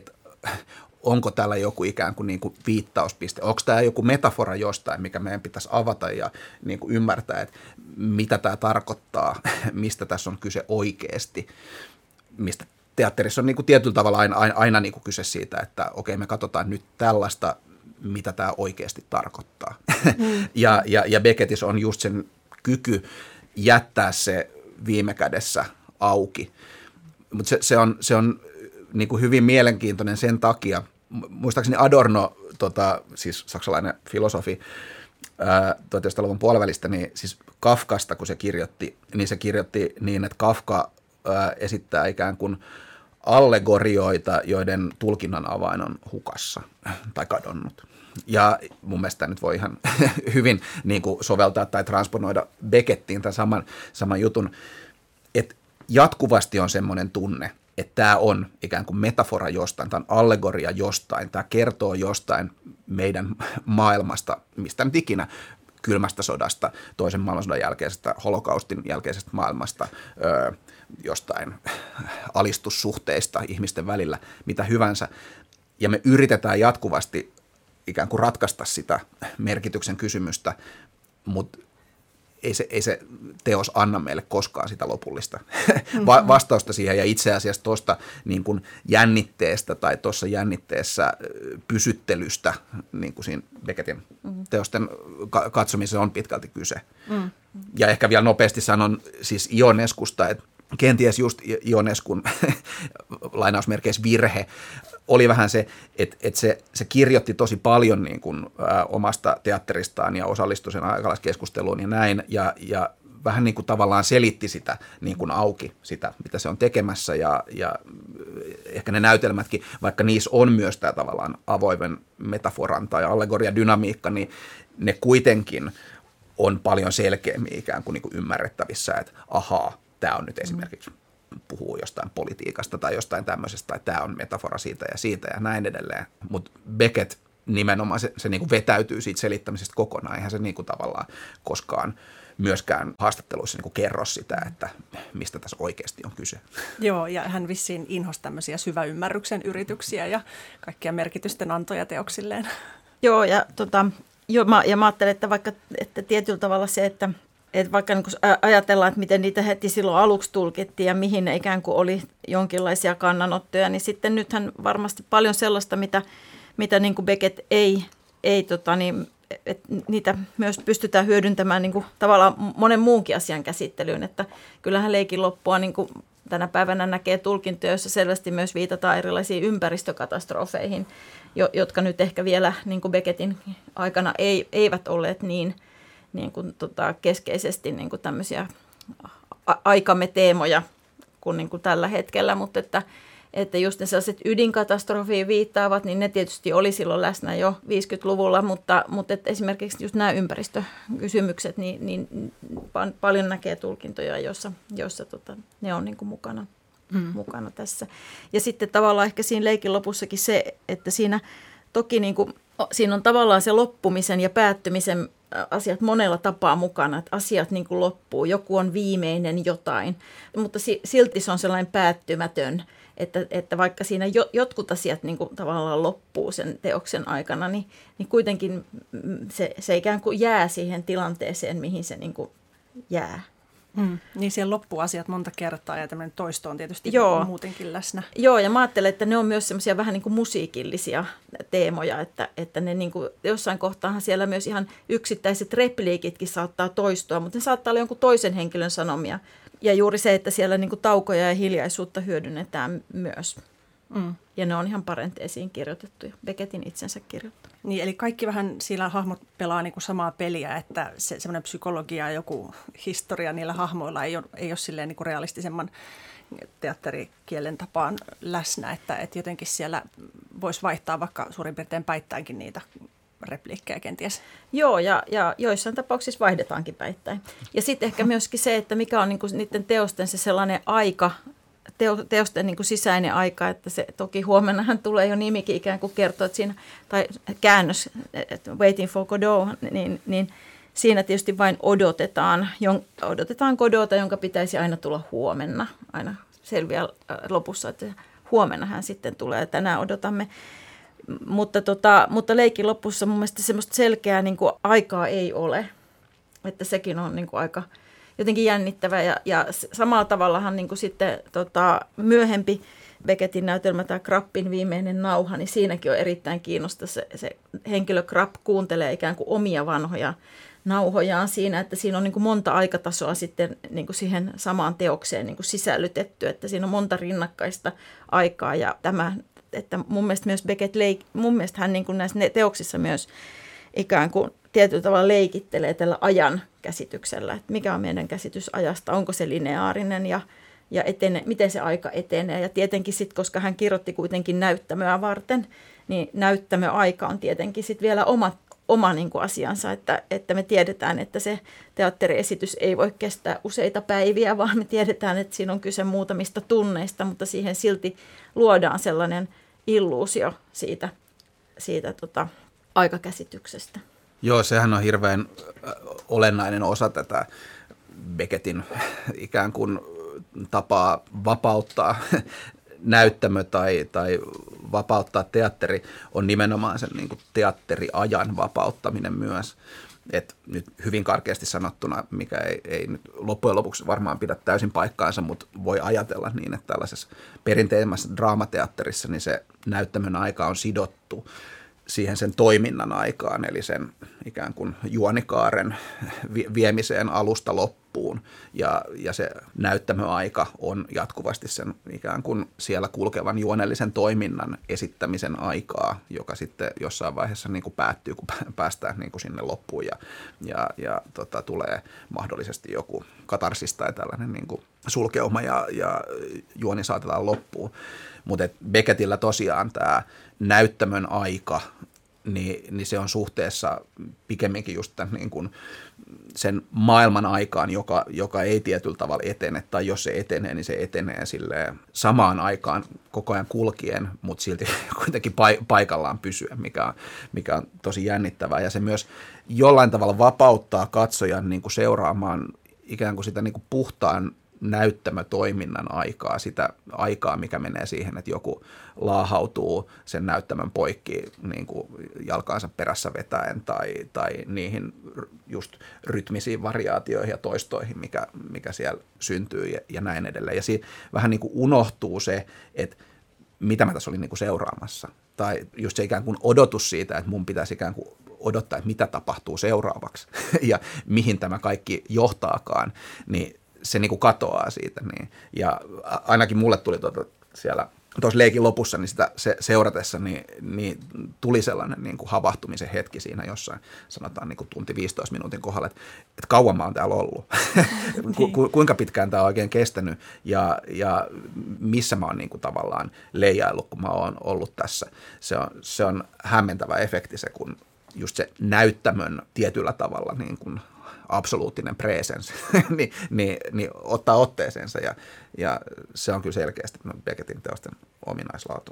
onko täällä joku ikään kuin, viittauspiste, onko tämä joku metafora jostain, mikä meidän pitäisi avata ja niin kuin ymmärtää, että mitä tämä tarkoittaa, mistä tässä on kyse oikeasti, mistä teatterissa on niin kuin tietyllä tavalla aina niin kuin kyse siitä, että okei, me katsotaan nyt tällaista, mitä tämä oikeasti tarkoittaa. Ja Beckettissä on just sen kyky jättää se viime kädessä auki. Mutta se on niin kuin hyvin mielenkiintoinen sen takia. Muistaakseni Adorno, siis saksalainen filosofi 1900-luvun puolivälistä, niin siis Kafkasta, kun se kirjoitti niin, että Kafka esittää ikään kuin allegorioita, joiden tulkinnan avain on hukassa tai kadonnut. Ja mun mielestä nyt voi ihan hyvin niin kuin soveltaa tai transponoida Beckettiin tämän saman jutun, että jatkuvasti on semmoinen tunne, että tämä on ikään kuin metafora jostain, tämä on allegoria jostain, tämä kertoo jostain meidän maailmasta, mistä nyt ikinä, kylmästä sodasta, toisen maailmansodan jälkeisestä, holokaustin jälkeisestä maailmasta, jostain alistussuhteista ihmisten välillä, mitä hyvänsä. Ja me yritetään jatkuvasti ikään kuin ratkaista sitä merkityksen kysymystä, mutta ei se teos anna meille koskaan sitä lopullista vastausta siihen. Ja itse asiassa tuosta niin kuin jännitteestä tai tuossa jännitteessä pysyttelystä, niin kuin siinä Beckettin teosten katsomisessa on pitkälti kyse. Ja ehkä vielä nopeasti sanon siis Ionescusta, että kenties just Ionescun lainausmerkeissä virhe oli vähän se, että se kirjoitti tosi paljon niin kuin, omasta teatteristaan ja osallistui sen aikalaiskeskusteluun ja näin, ja vähän niin kuin tavallaan selitti sitä niin kuin auki, sitä mitä se on tekemässä, ja ehkä ne näytelmätkin, vaikka niissä on myös tämä tavallaan avoimen metaforan tai allegorian dynamiikka, niin ne kuitenkin on paljon selkeämmin ikään kuin, ymmärrettävissä, että ahaa, tämä on nyt esimerkiksi puhuu jostain politiikasta tai jostain tämmöisestä, tai tämä on metafora siitä ja näin edelleen. Mutta Beckett nimenomaan se niin kuin vetäytyy siitä selittämisestä kokonaan. Eihän se niin kuin tavallaan koskaan myöskään haastatteluissa niin kuin kerro sitä, että mistä tässä oikeasti on kyse. Joo, ja hän vissiin inhosi tämmöisiä syväymmärryksen yrityksiä ja kaikkia merkitysten antoja teoksilleen. Joo, ja mä ajattelen, että vaikka että tietyllä tavalla se, että vaikka niin ajatellaan, että miten niitä heti silloin aluksi tulkittiin ja mihin ne ikään kuin oli jonkinlaisia kannanottoja, niin sitten nythän varmasti paljon sellaista, mitä niin kuin Beckett ei että niitä myös pystytään hyödyntämään niin kuin tavallaan monen muunkin asian käsittelyyn, että kyllähän leikin loppua niin kuin tänä päivänä näkee tulkintoja, joissa selvästi myös viitataan erilaisiin ympäristökatastrofeihin, jotka nyt ehkä vielä niin kuin Beckettin aikana eivät olleet niin kuin keskeisesti niin kuin tämmöisiä aikamme teemoja kuin, niin kuin tällä hetkellä, mutta että just ne sellaiset ydinkatastrofiin viittaavat, niin ne tietysti oli silloin läsnä jo 50-luvulla, mutta että esimerkiksi just nämä ympäristökysymykset, niin paljon näkee tulkintoja, joissa ne on niin kuin mukana tässä. Ja sitten tavallaan ehkä siinä leikin lopussakin se, että siinä toki niin kuin, siinä on tavallaan se loppumisen ja päättymisen asiat monella tapaa mukana, että asiat niin kuin loppuu, joku on viimeinen jotain, mutta silti se on sellainen päättymätön, että vaikka siinä jotkut asiat niin kuin tavallaan loppuu sen teoksen aikana, niin kuitenkin se ikään kuin jää siihen tilanteeseen, mihin se niin kuin jää. Niin siellä loppuu asiat monta kertaa ja tämmöinen toisto on tietysti muutenkin läsnä. Joo, ja mä ajattelen, että ne on myös semmoisia vähän niin kuin musiikillisia teemoja, että ne niin kuin, jossain kohtaahan siellä myös ihan yksittäiset repliikitkin saattaa toistua, mutta ne saattaa olla jonkun toisen henkilön sanomia. Ja juuri se, että siellä niin kuin taukoja ja hiljaisuutta hyödynnetään myös. Ja ne on ihan parenteesiin kirjoitettuja, Beckettin itsensä kirjoittamia. Niin, eli kaikki vähän siellä hahmot pelaa niin kuin samaa peliä, että semmoinen psykologia ja joku historia niillä hahmoilla ei ole silleen niin kuin realistisemman teatterikielen tapaan läsnä, että jotenkin siellä voisi vaihtaa vaikka suurin piirtein päittäinkin niitä repliikkejä kenties. Joo, ja joissain tapauksissa vaihdetaankin päittäin. Ja sitten ehkä myöskin se, että mikä on niin kuin niiden teosten se sellainen aika, teosten niin kuin sisäinen aika, että se toki huomennahan tulee jo nimikin ikään kuin kertoo, että siinä, tai käännös, että Waiting for Godot, niin siinä tietysti vain odotetaan Godota, jonka pitäisi aina tulla huomenna, aina selviää lopussa, että huomenna hän sitten tulee, tänään odotamme. Mutta leikin lopussa mun mielestä semmoista selkeää niin kuin aikaa ei ole, että sekin on niin kuin aika jotenkin jännittävä ja samalla tavallahan niin kuin sitten myöhempi Beckettin näytelmä tämä Krappin viimeinen nauha, niin siinäkin on erittäin kiinnostava. Se henkilö Krapp kuuntelee ikään kuin omia vanhoja nauhojaan siinä, että siinä on niin kuin monta aikatasoa sitten niin kuin siihen samaan teokseen niin kuin sisällytetty, että siinä on monta rinnakkaista aikaa ja tämä, että mun mielestä myös Beckett mun mielestä hän niin kuin näissä teoksissa myös ikään kuin tietyllä tavalla leikittelee tällä ajan käsityksellä, että mikä on meidän käsitys ajasta, onko se lineaarinen ja miten se aika etenee. Ja tietenkin sitten, koska hän kirjoitti kuitenkin näyttämöä varten, niin näyttämöaika on tietenkin sitten vielä oma niin kuin asiansa, että me tiedetään, että se teatteriesitys ei voi kestää useita päiviä, vaan me tiedetään, että siinä on kyse muutamista tunneista, mutta siihen silti luodaan sellainen illuusio siitä aikakäsityksestä. Joo, sehän on hirveän olennainen osa tätä Beckettin ikään kuin tapaa vapauttaa näyttämö tai vapauttaa teatteri on nimenomaan sen niin kuin teatteriajan vapauttaminen myös. Et nyt hyvin karkeasti sanottuna, mikä ei nyt loppujen lopuksi varmaan pidä täysin paikkaansa, mutta voi ajatella niin, että tällaisessa perinteisessä draamateatterissa niin se näyttämön aika on sidottu siihen sen toiminnan aikaan, eli sen ikään kuin juonikaaren viemiseen alusta loppuun. Ja se näyttämöaika on jatkuvasti sen ikään kuin siellä kulkevan juonellisen toiminnan esittämisen aikaa, joka sitten jossain vaiheessa niin kuin päättyy, kun päästään niin kuin sinne loppuun ja tulee mahdollisesti joku katarsis tai tällainen niin kuin sulkeuma ja juoni saatetaan loppuun. Mutta Becketillä tosiaan tämä näyttämön aika, niin se on suhteessa pikemminkin just tämän niin kuin sen maailman aikaan, joka ei tietyllä tavalla etene, tai jos se etenee, niin se etenee silleen samaan aikaan koko ajan kulkien, mutta silti kuitenkin paikallaan pysyä, mikä on tosi jännittävää. Ja se myös jollain tavalla vapauttaa katsojan niin kuin seuraamaan ikään kuin sitä niin kuin puhtaan näyttämötoiminnan aikaa, sitä aikaa, mikä menee siihen, että joku laahautuu sen näyttämön poikki niin kuin jalkaansa perässä vetäen tai niihin just rytmisiin variaatioihin ja toistoihin, mikä siellä syntyy ja näin edelleen. Ja siinä vähän niin kuin unohtuu se, että mitä mä tässä olin niin kuin seuraamassa. Tai just se ikään kuin odotus siitä, että mun pitäisi ikään kuin odottaa, että mitä tapahtuu seuraavaksi ja mihin tämä kaikki johtaakaan, niin se niin kuin katoaa siitä. Niin. Ja ainakin mulle tuli tuossa leikin lopussa, niin sitä seuratessa niin tuli sellainen niin kuin havahtumisen hetki siinä jossain, sanotaan niin kuin tunti 15 minuutin kohdalla, että kauan mä oon täällä ollut, kuinka pitkään tämä on oikein kestänyt ja missä mä oon niin kuin tavallaan leijaillut, kun mä oon ollut tässä. Se on hämmentävä efekti se, kun just se näyttämön tietyllä tavalla niin kuin absoluuttinen presence, niin ottaa otteeseensa ja se on kyllä selkeästi Beckettin teosten ominaislaatu.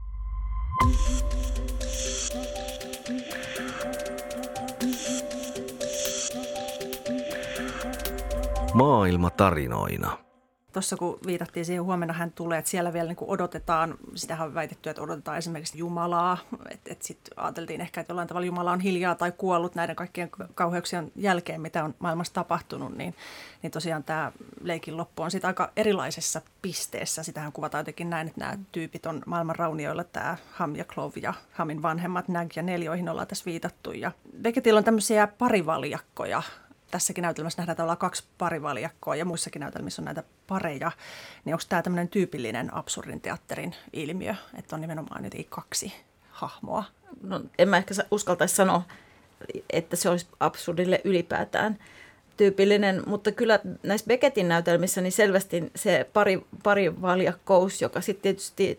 Maailma tarinoina. Tuossa kun viitattiin siihen, huomenna hän tulee, että siellä vielä niin kuin odotetaan, sitähän on väitetty, että odotetaan esimerkiksi Jumalaa, että sitten ajateltiin ehkä, että jollain tavalla Jumala on hiljaa tai kuollut näiden kaikkien kauheuksien jälkeen, mitä on maailmassa tapahtunut, niin tosiaan tämä leikin loppu on sitten aika erilaisessa pisteessä. Sitähän kuvataan jotenkin näin, että nämä tyypit on maailman raunioilla, tämä Ham ja Clove ja Hamin vanhemmat, Nag ja Nell, joihin ollaan tässä viitattu. Ja Becketillä on tämmöisiä parivaljakkoja. Tässäkin näytelmässä nähdään, että ollaan 2 parivaljakkoa ja muissakin näytelmissä on näitä pareja. Niin onko tämä tämmöinen tyypillinen absurdin teatterin ilmiö, että on nimenomaan jotenkin 2 hahmoa? No, en mä ehkä uskaltaisi sanoa, että se olisi absurdille ylipäätään tyypillinen, mutta kyllä näissä Beckettin näytelmissä niin selvästi se parivaljakkous, joka sitten tietysti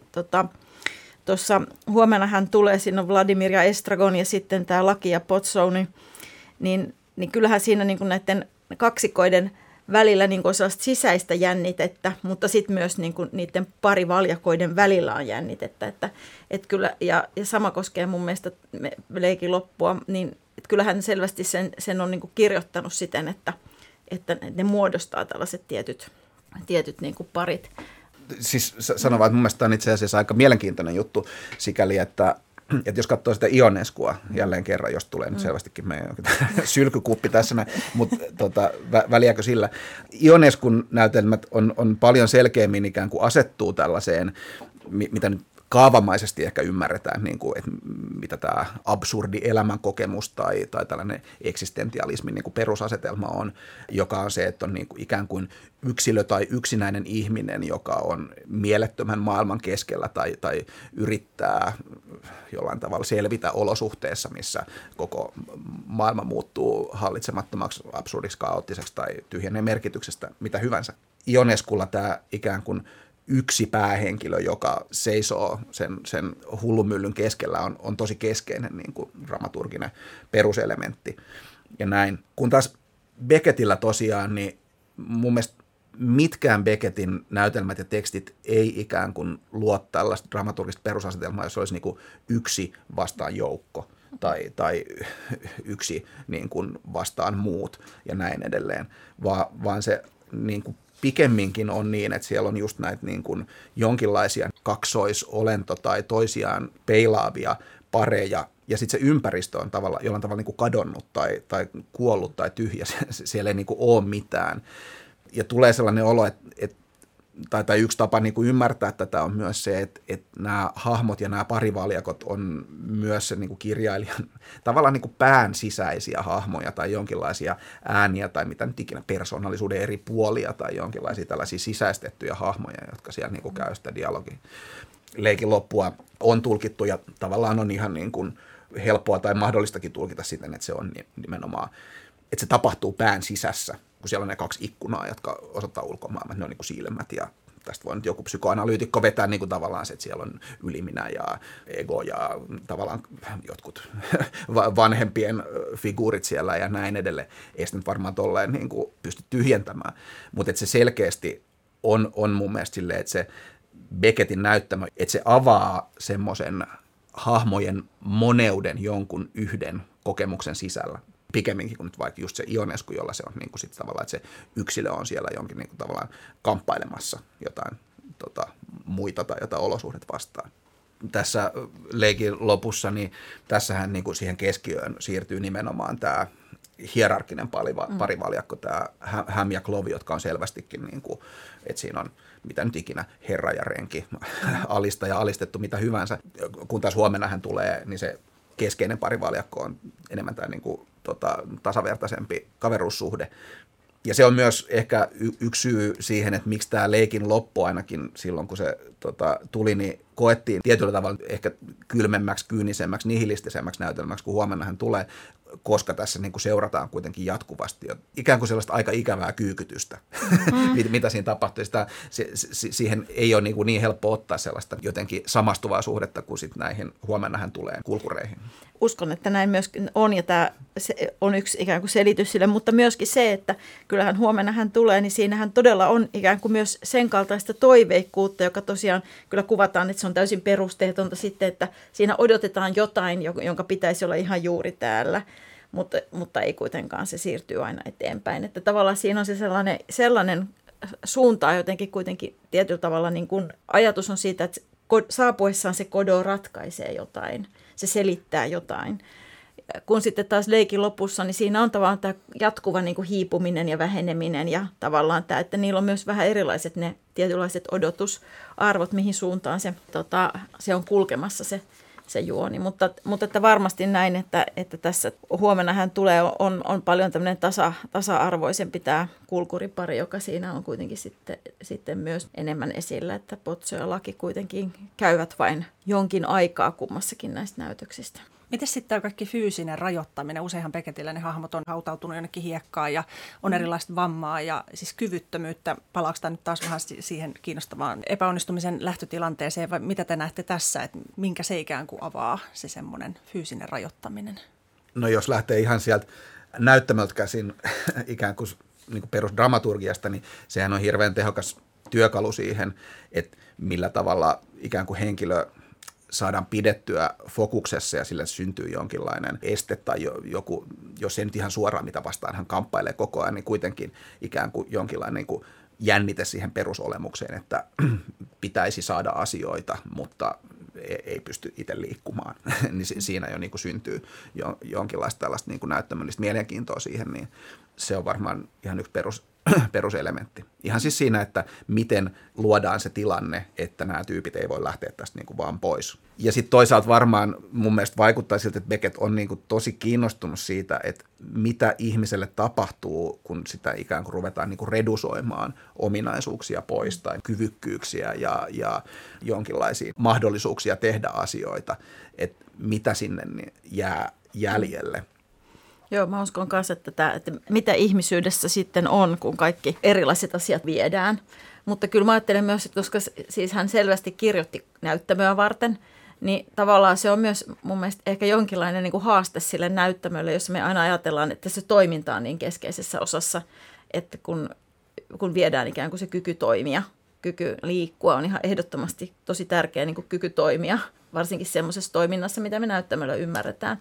tuossa huomenna hän tulee, siinä on Vladimir ja Estragon ja sitten tämä Laki ja Pozzo, niin kyllähän siinä niin kuin näiden kaksikoiden välillä niin kuin sellaista sisäistä jännitettä, mutta sitten myös niin kuin niiden parivaljakoiden välillä on jännitettä. Että kyllä, ja sama koskee mun mielestä leikin loppua, niin että kyllähän selvästi sen on niin kuin kirjoittanut siten, että ne muodostaa tällaiset tietyt niin kuin parit. Siis sanon vaan, että mun mielestä tämä on itse asiassa aika mielenkiintoinen juttu sikäli, että jos katsoo sitä Ionescua jälleen kerran, jos tulee nyt selvästikin meidän sylkykuppi tässä näin, mutta väliäkö sillä. Ionescun näytelmät on paljon selkeämmin ikään kuin asettuu tällaiseen, mitä nyt kaavamaisesti ehkä ymmärretään, niin kuin, että mitä tämä absurdi elämänkokemus tai tällainen eksistentialismin niin kuin perusasetelma on, joka on se, että on niin kuin ikään kuin yksilö tai yksinäinen ihminen, joka on mielettömän maailman keskellä tai yrittää jollain tavalla selvitä olosuhteessa, missä koko maailma muuttuu hallitsemattomaksi, absurdiksi, kaoottiseksi tai tyhjenee merkityksestä, mitä hyvänsä. Ionesculla tämä ikään kuin yksi päähenkilö, joka seisoo sen hullumyllyn keskellä, on tosi keskeinen niin kuin dramaturginen peruselementti ja näin. Kun taas Becketillä tosiaan, niin mun mielestä mitkään Beckettin näytelmät ja tekstit ei ikään kuin luo tällaista dramaturgista perusasetelmaa, jos olisi niin kuin yksi vastaan joukko tai yksi niin kuin vastaan muut ja näin edelleen, vaan se niin kuin pikemminkin on niin, että siellä on just näitä niin kuin jonkinlaisia kaksoisolento- tai toisiaan peilaavia pareja, ja sitten se ympäristö on jollain tavalla niin kuin kadonnut tai kuollut tai tyhjä, siellä ei niin kuin ole mitään. Ja tulee sellainen olo, tai yksi tapa niin kuin ymmärtää tätä on myös se, että nämä hahmot ja nämä parivaljakot on myös se niin kuin kirjailijan tavallaan niin kuin pään sisäisiä hahmoja tai jonkinlaisia ääniä tai mitä nyt ikinä persoonallisuuden eri puolia tai jonkinlaisia tällaisia sisäistettyjä hahmoja, jotka siellä niin kuin käy sitä leikin loppua on tulkittu ja tavallaan on ihan niin kuin helppoa tai mahdollistakin tulkita siten, että se on nimenomaan, että se tapahtuu pään sisässä. kun siellä on ne 2 ikkunaa, jotka osoittaa ulkomaailmaa, ne on niin kuin silmät ja tästä voi nyt joku psykoanalyytikko vetää niin kuin tavallaan se, että siellä on yliminä ja ego ja tavallaan jotkut vanhempien figuurit siellä ja näin edelleen. Ei sitä nyt varmaan tolleen niin kuin pysty tyhjentämään, mutta se selkeästi on mun mielestä silleen, että se Beckettin näyttämö, että se avaa semmoisen hahmojen moneuden jonkun yhden kokemuksen sisällä. Pikemminkin kuin nyt vaikka just se Ionescu, jolla se on niin kuin sit tavallaan, että se yksilö on siellä jonkin niin kuin tavallaan kamppailemassa jotain muita tai jotain olosuhdet vastaan. Tässä leikin lopussa, niin tässähän niin kuin siihen keskiöön siirtyy nimenomaan tämä hierarkkinen parivaljakko, tämä Ham ja Clove, jotka on selvästikin, niin kuin, että siinä on mitä nyt ikinä, herra ja renki, alista ja alistettu, mitä hyvänsä. Kun taas huomenna hän tulee, niin se keskeinen parivaljakko on enemmän tämä niin kuin, tasavertaisempi kaveruussuhde. Ja se on myös ehkä yksi syy siihen, että miksi tämä leikin loppu ainakin silloin, kun se tuli, niin koettiin tietyllä tavalla ehkä kylmemmäksi, kyynisemmäksi, nihilistisemmäksi näytelmäksi, kun huomenna hän tulee, koska tässä niin kuin seurataan kuitenkin jatkuvasti ikään kuin sellaista aika ikävää kyykytystä, mitä siinä tapahtuu. Siihen ei ole niin helppo ottaa sellaista jotenkin samastuvaa suhdetta kuin sit näihin huomenna hän tulee kulkureihin. Uskon, että näin myöskin on, ja tämä on yksi ikään kuin selitys sille, mutta myöskin se, että kyllähän huomenna hän tulee, niin siinähän todella on ikään kuin myös sen kaltaista toiveikkuutta, joka tosiaan kyllä kuvataan, että se on täysin perusteetonta sitten, että siinä odotetaan jotain, jonka pitäisi olla ihan juuri täällä, mutta ei kuitenkaan, se siirtyy aina eteenpäin. Että tavallaan siinä on se sellainen suunta jotenkin kuitenkin tietyllä tavalla, niin kuin ajatus on siitä, että saapuessaan se Godot ratkaisee jotain, se selittää jotain. Kun sitten taas leikin lopussa, niin siinä on tavallaan tämä jatkuva niin kuin hiipuminen ja väheneminen ja tavallaan tämä, että niillä on myös vähän erilaiset ne tietynlaiset odotusarvot, mihin suuntaan se on kulkemassa se juoni. Mutta että varmasti näin, että tässä huomenna hän tulee, on paljon tämmöinen tasa-arvoisempi tämä kulkuripari, joka siinä on kuitenkin sitten myös enemmän esillä, että Pozzo ja Laki kuitenkin käyvät vain jonkin aikaa kummassakin näistä näytöksistä. Miten sitten tämä kaikki fyysinen rajoittaminen? Useinhan Becketillä ne hahmot on hautautunut jonnekin hiekkaan ja on erilaista vammaa ja siis kyvyttömyyttä. Palaako tämä nyt taas vähän siihen kiinnostavaan epäonnistumisen lähtötilanteeseen vai mitä te näette tässä, että minkä se ikään kuin avaa se semmoinen fyysinen rajoittaminen? No jos lähtee ihan sieltä näyttämöltä käsin ikään kuin, perusdramaturgiasta, niin sehän on hirveän tehokas työkalu siihen, että millä tavalla ikään kuin henkilö saadaan pidettyä fokuksessa ja sille syntyy jonkinlainen este tai joku, jos ei nyt ihan suoraan mitä vastaan hän kamppailee koko ajan, niin kuitenkin ikään kuin jonkinlainen niin kuin jännite siihen perusolemukseen, että pitäisi saada asioita, mutta ei pysty itse liikkumaan. Niin siinä jo niin kuin syntyy jonkinlaista tällaista niin kuin näyttämöllistä mielenkiintoa siihen, niin se on varmaan ihan yksi peruselementti. Ihan siis siinä, että miten luodaan se tilanne, että nämä tyypit ei voi lähteä tästä niin kuin vaan pois. Ja sitten toisaalta varmaan mun mielestä vaikuttaa siltä, että Beckett on niin kuin tosi kiinnostunut siitä, että mitä ihmiselle tapahtuu, kun sitä ikään kuin ruvetaan niin kuin redusoimaan ominaisuuksia pois tai kyvykkyyksiä ja jonkinlaisia mahdollisuuksia tehdä asioita, että mitä sinne jää jäljelle. Joo, mä uskon myös, että mitä ihmisyydessä sitten on, kun kaikki erilaiset asiat viedään. Mutta kyllä mä ajattelen myös, että koska siis hän selvästi kirjoitti näyttämöä varten, niin tavallaan se on myös mun mielestä ehkä jonkinlainen niin kuin haaste sille näyttämölle, jossa me aina ajatellaan, että se toiminta on niin keskeisessä osassa, että kun viedään ikään kuin se kyky toimia, kyky liikkua on ihan ehdottomasti tosi tärkeä niin kuin kyky toimia, varsinkin semmoisessa toiminnassa, mitä me näyttämöllä ymmärretään,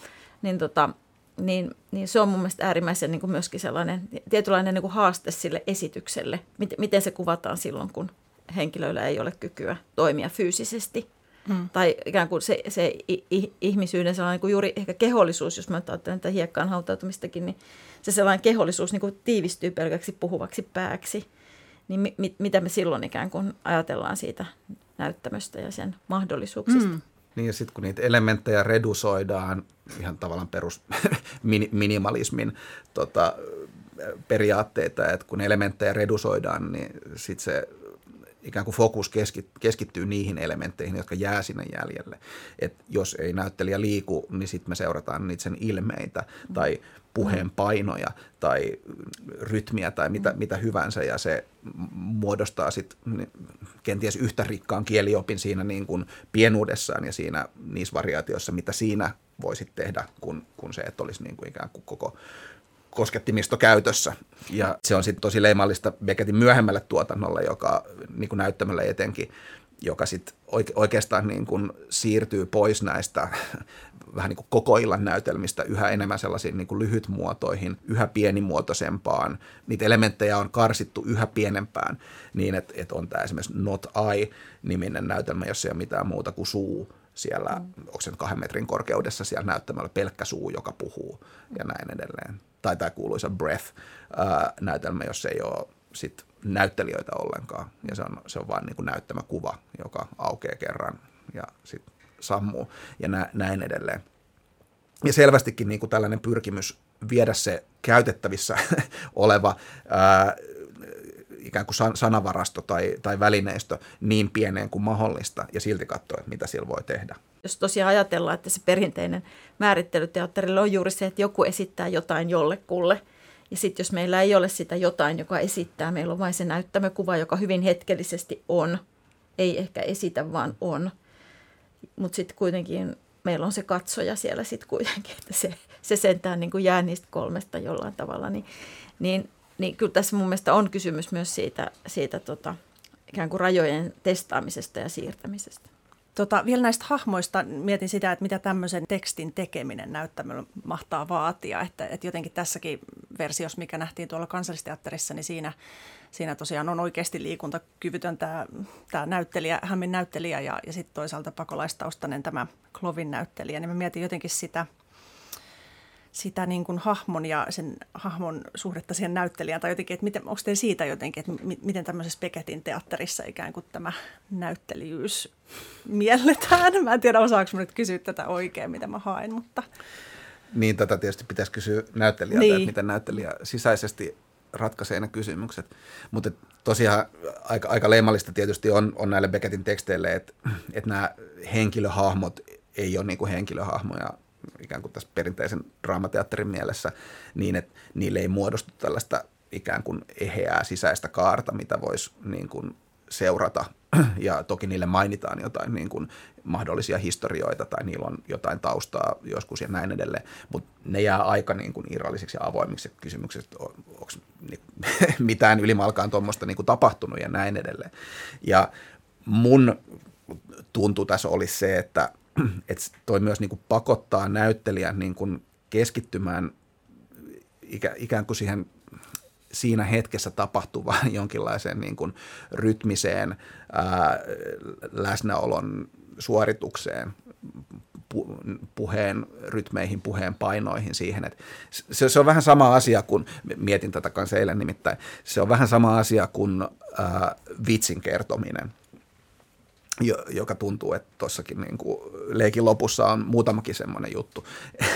niin se on mun mielestä äärimmäisen niin kuin myöskin sellainen tietynlainen niin kuin haaste sille esitykselle. Miten se kuvataan silloin, kun henkilöillä ei ole kykyä toimia fyysisesti. Tai ikään kuin se ihmisyyden sellainen niin kuin juuri ehkä kehollisuus, jos mä ajattelen tätä hiekkaan hautautumistakin, niin se sellainen kehollisuus niin kuin tiivistyy pelkäksi puhuvaksi pääksi. Niin mitä me silloin ikään kuin ajatellaan siitä näyttämöstä ja sen mahdollisuuksista. Niin ja sitten kun niitä elementtejä redusoidaan, ihan tavallaan minimalismin periaatteita, että kun elementtejä redusoidaan, niin sitten se ikään kuin fokus keskittyy niihin elementteihin, jotka jää sinne jäljelle. Et jos ei näyttelijä liiku, niin sitten me seurataan niitä sen ilmeitä tai puheen painoja tai rytmiä tai mitä hyvänsä, ja se muodostaa sitten kenties yhtä rikkaan kieliopin siinä niin kuin pienuudessaan ja siinä niissä variaatioissa, mitä siinä voisit tehdä, kun se, että olisi niin kuin ikään kuin koko koskettimisto käytössä. Ja se on sitten tosi leimallista Beckettin myöhemmälle tuotannolle, joka niin kuin näyttämölle etenkin, joka sitten oikeastaan niin kuin siirtyy pois näistä vähän niin kuin koko illan näytelmistä yhä enemmän sellaisiin niin kuin lyhytmuotoihin, yhä pienimuotoisempaan. Niitä elementtejä on karsittu yhä pienempään niin, että on tämä esimerkiksi Not I-niminen näytelmä, jossa ei ole mitään muuta kuin suu siellä, onko se 2 metrin korkeudessa siellä näyttämällä, pelkkä suu, joka puhuu ja näin edelleen. Tai tämä kuuluisa Breath-näytelmä, jossa ei ole sit näyttelijöitä ollenkaan, ja se on vain niin kuin näyttämäkuva, joka aukeaa kerran ja sitten sammuu ja näin edelleen. Ja selvästikin niin kuin tällainen pyrkimys viedä se käytettävissä oleva ikään kuin sanavarasto tai välineistö niin pieneen kuin mahdollista ja silti katsoa, että mitä sillä voi tehdä. Jos tosiaan ajatellaan, että se perinteinen määrittely teatterille on juuri se, että joku esittää jotain jollekulle. Ja sitten jos meillä ei ole sitä jotain, joka esittää, meillä on vain se näyttämökuva, joka hyvin hetkellisesti on. Ei ehkä esitä, vaan on. Mutta sitten kuitenkin meillä on se katsoja siellä sitten kuitenkin, että se sentään niin kuin jää niistä 3 jollain tavalla. Niin kyllä tässä mun mielestä on kysymys myös siitä ikään kuin rajojen testaamisesta ja siirtämisestä. Vielä näistä hahmoista mietin sitä, että mitä tämmöisen tekstin tekeminen näyttämöllä mahtaa vaatia. Että jotenkin tässäkin versiossa, mikä nähtiin tuolla Kansallisteatterissa, niin siinä tosiaan on oikeasti liikuntakyvytön tämä näyttelijä, Hammin näyttelijä ja sitten toisaalta pakolaistaustainen tämä Clovin näyttelijä. Niin mä mietin jotenkin sitä niin kuin hahmon ja sen hahmon suhdetta siihen näyttelijään, tai jotenkin, että onko teillä siitä jotenkin, että miten tämmöisessä Beckettin teatterissa ikään kuin tämä näyttelijyys mielletään? Mä en tiedä, osaanko mä nyt kysyä tätä oikein, mitä mä haen, mutta... Niin, tätä tietysti pitäisi kysyä näyttelijältä, niin. Että miten näyttelijä sisäisesti ratkaisee ne kysymykset. Mutta tosiaan aika leimallista tietysti on näille Beckettin teksteille, että nämä henkilöhahmot ei ole niin kuin henkilöhahmoja, ikään kuin tässä perinteisen draamateatterin mielessä, niin että niille ei muodostu tällaista ikään kuin eheää sisäistä kaarta, mitä voisi niin kuin seurata. Ja toki niille mainitaan jotain niin kuin mahdollisia historioita tai niillä on jotain taustaa joskus ja näin edelleen, mutta ne jää aika niin kuin irrallisiksi ja avoimiksi kysymykset, onko mitään ylimalkaan tuommoista niin kuin tapahtunut ja näin edelleen. Ja mun tuntu tässä olisi se, että toi myös niin kuin pakottaa näyttelijän niin kuin keskittymään ikään kuin siihen siinä hetkessä tapahtuvaan jonkinlaiseen niin kuin rytmiseen läsnäolon suoritukseen, puheen rytmeihin, puheen painoihin siihen. Että se on vähän sama asia kuin, mietin tätä kanssa eilen nimittäin, se on vähän sama asia kuin vitsin kertominen, joka tuntuu, että tuossakin niin kuin leikin lopussa on muutamakin semmoinen juttu,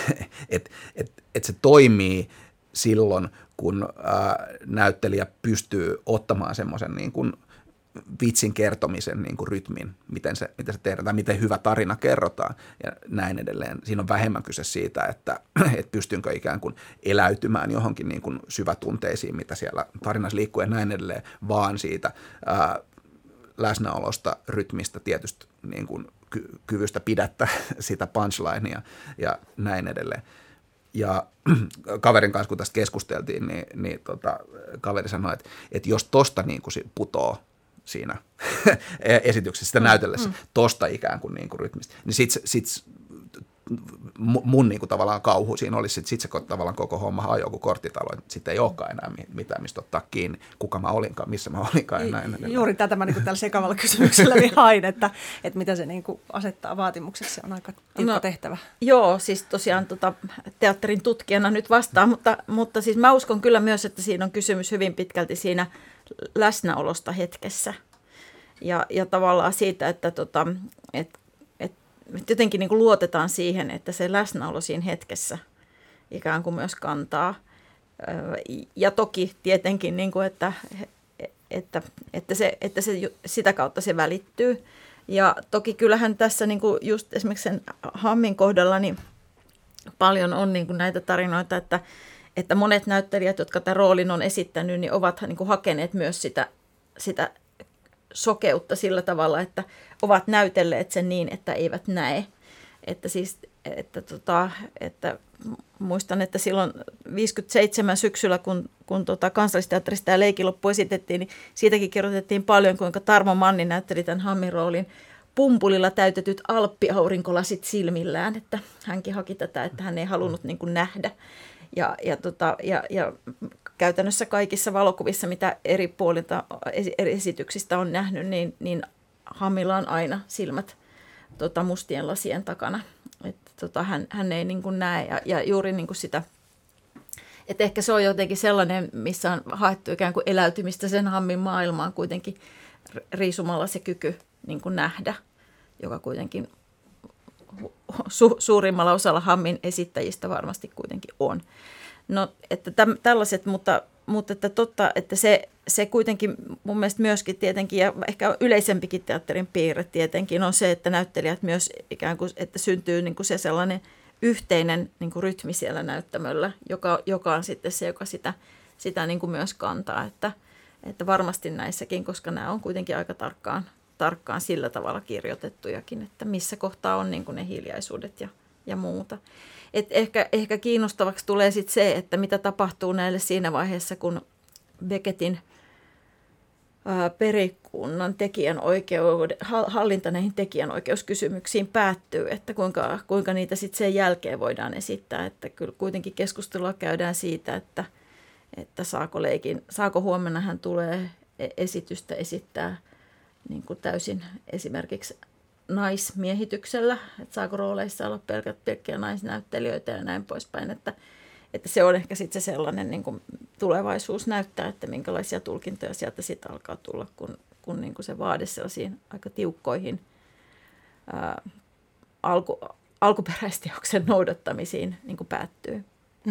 että se toimii silloin, kun näyttelijä pystyy ottamaan semmoisen niin kuin vitsin kertomisen niin kuin rytmin, miten se tehdään tai miten hyvä tarina kerrotaan ja näin edelleen. Siinä on vähemmän kyse siitä, että pystynkö ikään kuin eläytymään johonkin niin kuin syvätunteisiin, mitä siellä tarinassa liikkuu ja näin edelleen, vaan siitä läsnäolosta, rytmistä, tietysti niin kuin kyvystä pidättää sitä punchlinea ja näin edelleen. Ja kaverin kanssa, kun tästä keskusteltiin, niin kaveri sanoi, että jos tosta niin kuin putoo siinä esityksessä, sitä näytellessä, tosta ikään kuin rytmistä, niin sit mun niin kuin tavallaan kauhu siinä olisi, sit se tavallaan koko homma on joku korttitalo, että sitten ei olekaan enää mitään, mistä ottaa kiinni, kuka mä olinkaan, missä mä olinkaan ja näin edelleen. Juuri tätä mä niin kuin tällä sekavalla kysymyksellä hain, että mitä se niin kuin asettaa vaatimukseksi, se on aika tiukka tehtävä. Joo, siis tosiaan teatterin tutkijana nyt vastaan, mutta siis mä uskon kyllä myös, että siinä on kysymys hyvin pitkälti siinä läsnäolosta hetkessä ja tavallaan siitä, että jotenkin niin kuin luotetaan siihen, että se läsnäolo siinä hetkessä ikään kuin myös kantaa. Ja toki tietenkin, niin kuin, että että se sitä kautta se välittyy. Ja toki kyllähän tässä niin kuin just esimerkiksi sen Hammin kohdalla niin paljon on niin kuin näitä tarinoita, että monet näyttelijät, jotka tämän roolin on esittänyt, niin ovat niin kuin hakeneet myös sitä sokeutta sillä tavalla, että ovat näytelleet sen niin, että eivät näe. Että muistan, että silloin 57 syksyllä, kun Kansallisteatterista tämä Leikiloppu esitettiin, niin siitäkin kirjoitettiin paljon, kuinka Tarmo Manni näytteli tämän Hammin roolin pumpulilla täytetyt alppiaurinkolasit silmillään, että hänkin haki tätä, että hän ei halunnut niin kuin nähdä. Ja käytännössä kaikissa valokuvissa, mitä eri puolilta eri esityksistä on nähnyt, niin Hammilla on aina silmät mustien lasien takana. Että hän ei niin kuin näe ja juuri niin kuin sitä, että ehkä se on jotenkin sellainen, missä on haettu ikään kuin eläytymistä sen Hammin maailmaan kuitenkin riisumalla se kyky niin kuin nähdä, joka kuitenkin suurimmalla osalla Hammin esittäjistä varmasti kuitenkin on. No, että tällaiset, mutta että totta, että se kuitenkin mun mielestä myöskin tietenkin, ja ehkä yleisempikin teatterin piirre tietenkin on se, että näyttelijät myös ikään kuin, että syntyy niin kuin se sellainen yhteinen niin kuin rytmi siellä näyttämöllä, joka on sitten se, joka sitä niin kuin myös kantaa, että varmasti näissäkin, koska nämä on kuitenkin aika tarkkaan sillä tavalla kirjoitettujakin, että missä kohtaa on niin kuin ne hiljaisuudet ja muuta. Et ehkä kiinnostavaksi tulee sitten se, että mitä tapahtuu näille siinä vaiheessa, kun Beckettin perikunnan hallinta näihin tekijänoikeuskysymyksiin päättyy, että kuinka niitä sitten sen jälkeen voidaan esittää. Että kyllä kuitenkin keskustelua käydään siitä, että saako huomenna hän tulee esitystä esittää niin kuin täysin esimerkiksi naismiehityksellä, että saako rooleissa olla pelkkiä naisnäyttelijöitä ja näin poispäin, että se on ehkä sitten se sellainen niin kuin tulevaisuus näyttää, että minkälaisia tulkintoja sieltä sitten alkaa tulla, kun niin kuin se vaade sellaisiin aika tiukkoihin alkuperäisteoksen noudattamisiin niin kuin päättyy.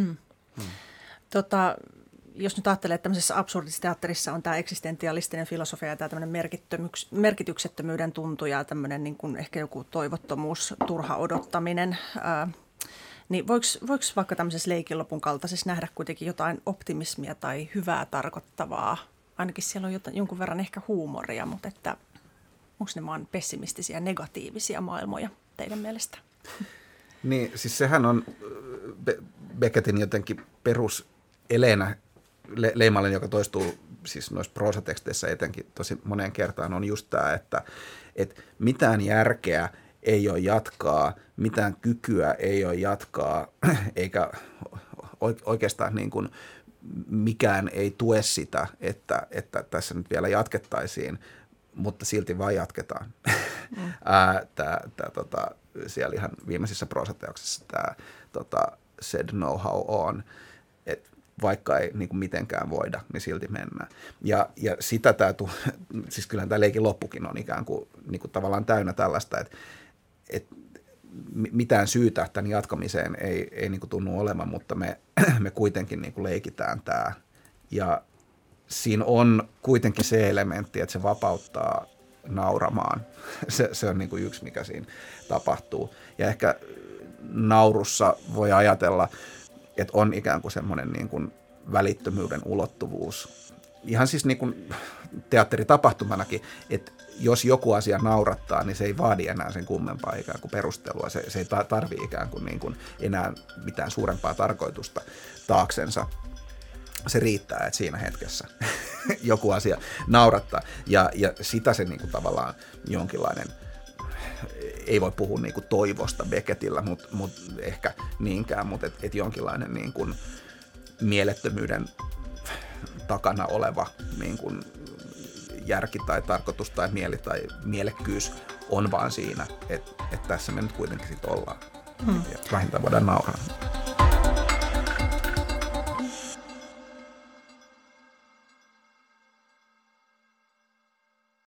Jos nyt ajattelee, että tämmöisessä absurdisteatterissa on tämä eksistentialistinen filosofia ja tämä tämmöinen merkityksettömyyden tuntu ja tämmöinen niin kuin ehkä joku toivottomuus, turha odottaminen, niin voiko vaikka tämmöisessä Leikilopun kaltaisessa nähdä kuitenkin jotain optimismia tai hyvää tarkoittavaa? Ainakin siellä on jonkun verran ehkä huumoria, mutta että onko ne vaan pessimistisiä, negatiivisia maailmoja teidän mielestä? Niin, siis sehän on Beckettin jotenkin peruseleenä, leimallinen, joka toistuu siis noissa proosateksteissä etenkin tosi moneen kertaan, on just tämä, että mitään järkeä ei ole jatkaa, mitään kykyä ei ole jatkaa, eikä oikeastaan niin kuin mikään ei tue sitä, että tässä nyt vielä jatkettaisiin, mutta silti vaan jatketaan. Siellä ihan viimeisissä proosateoksissa tämä said no how on, että vaikka ei niin kuin mitenkään voida, niin silti mennään. Ja sitä siis kyllähän tämä Leikin loppukin on ikään kuin tavallaan täynnä tällaista, että mitään syytä tämän jatkamiseen ei niin kuin tunnu olemaan, mutta me kuitenkin niin kuin leikitään tämä. Ja siinä on kuitenkin se elementti, että se vapauttaa nauramaan. Se on niin kuin yksi, mikä siinä tapahtuu. Ja ehkä naurussa voi ajatella, että on ikään kuin semmoinen niin kuin välittömyyden ulottuvuus. Ihan siis niin kuin teatteritapahtumanakin, että jos joku asia naurattaa, niin se ei vaadi enää sen kummempaa ikään kuin perustelua. Se ei tarvitse ikään kuin enää mitään suurempaa tarkoitusta taaksensa. Se riittää, että siinä hetkessä joku asia naurattaa. Ja sitä se niin kuin tavallaan jonkinlainen, ei voi puhua niin kuin toivosta Beckettillä, mutta ehkä niinkään, mutta et jonkinlainen niin kuin mielettömyyden takana oleva niin kuin järki tai tarkoitus tai mieli tai mielekkyys on vaan siinä, että tässä me nyt kuitenkin sit ollaan. Ja vähintään voidaan nauraa.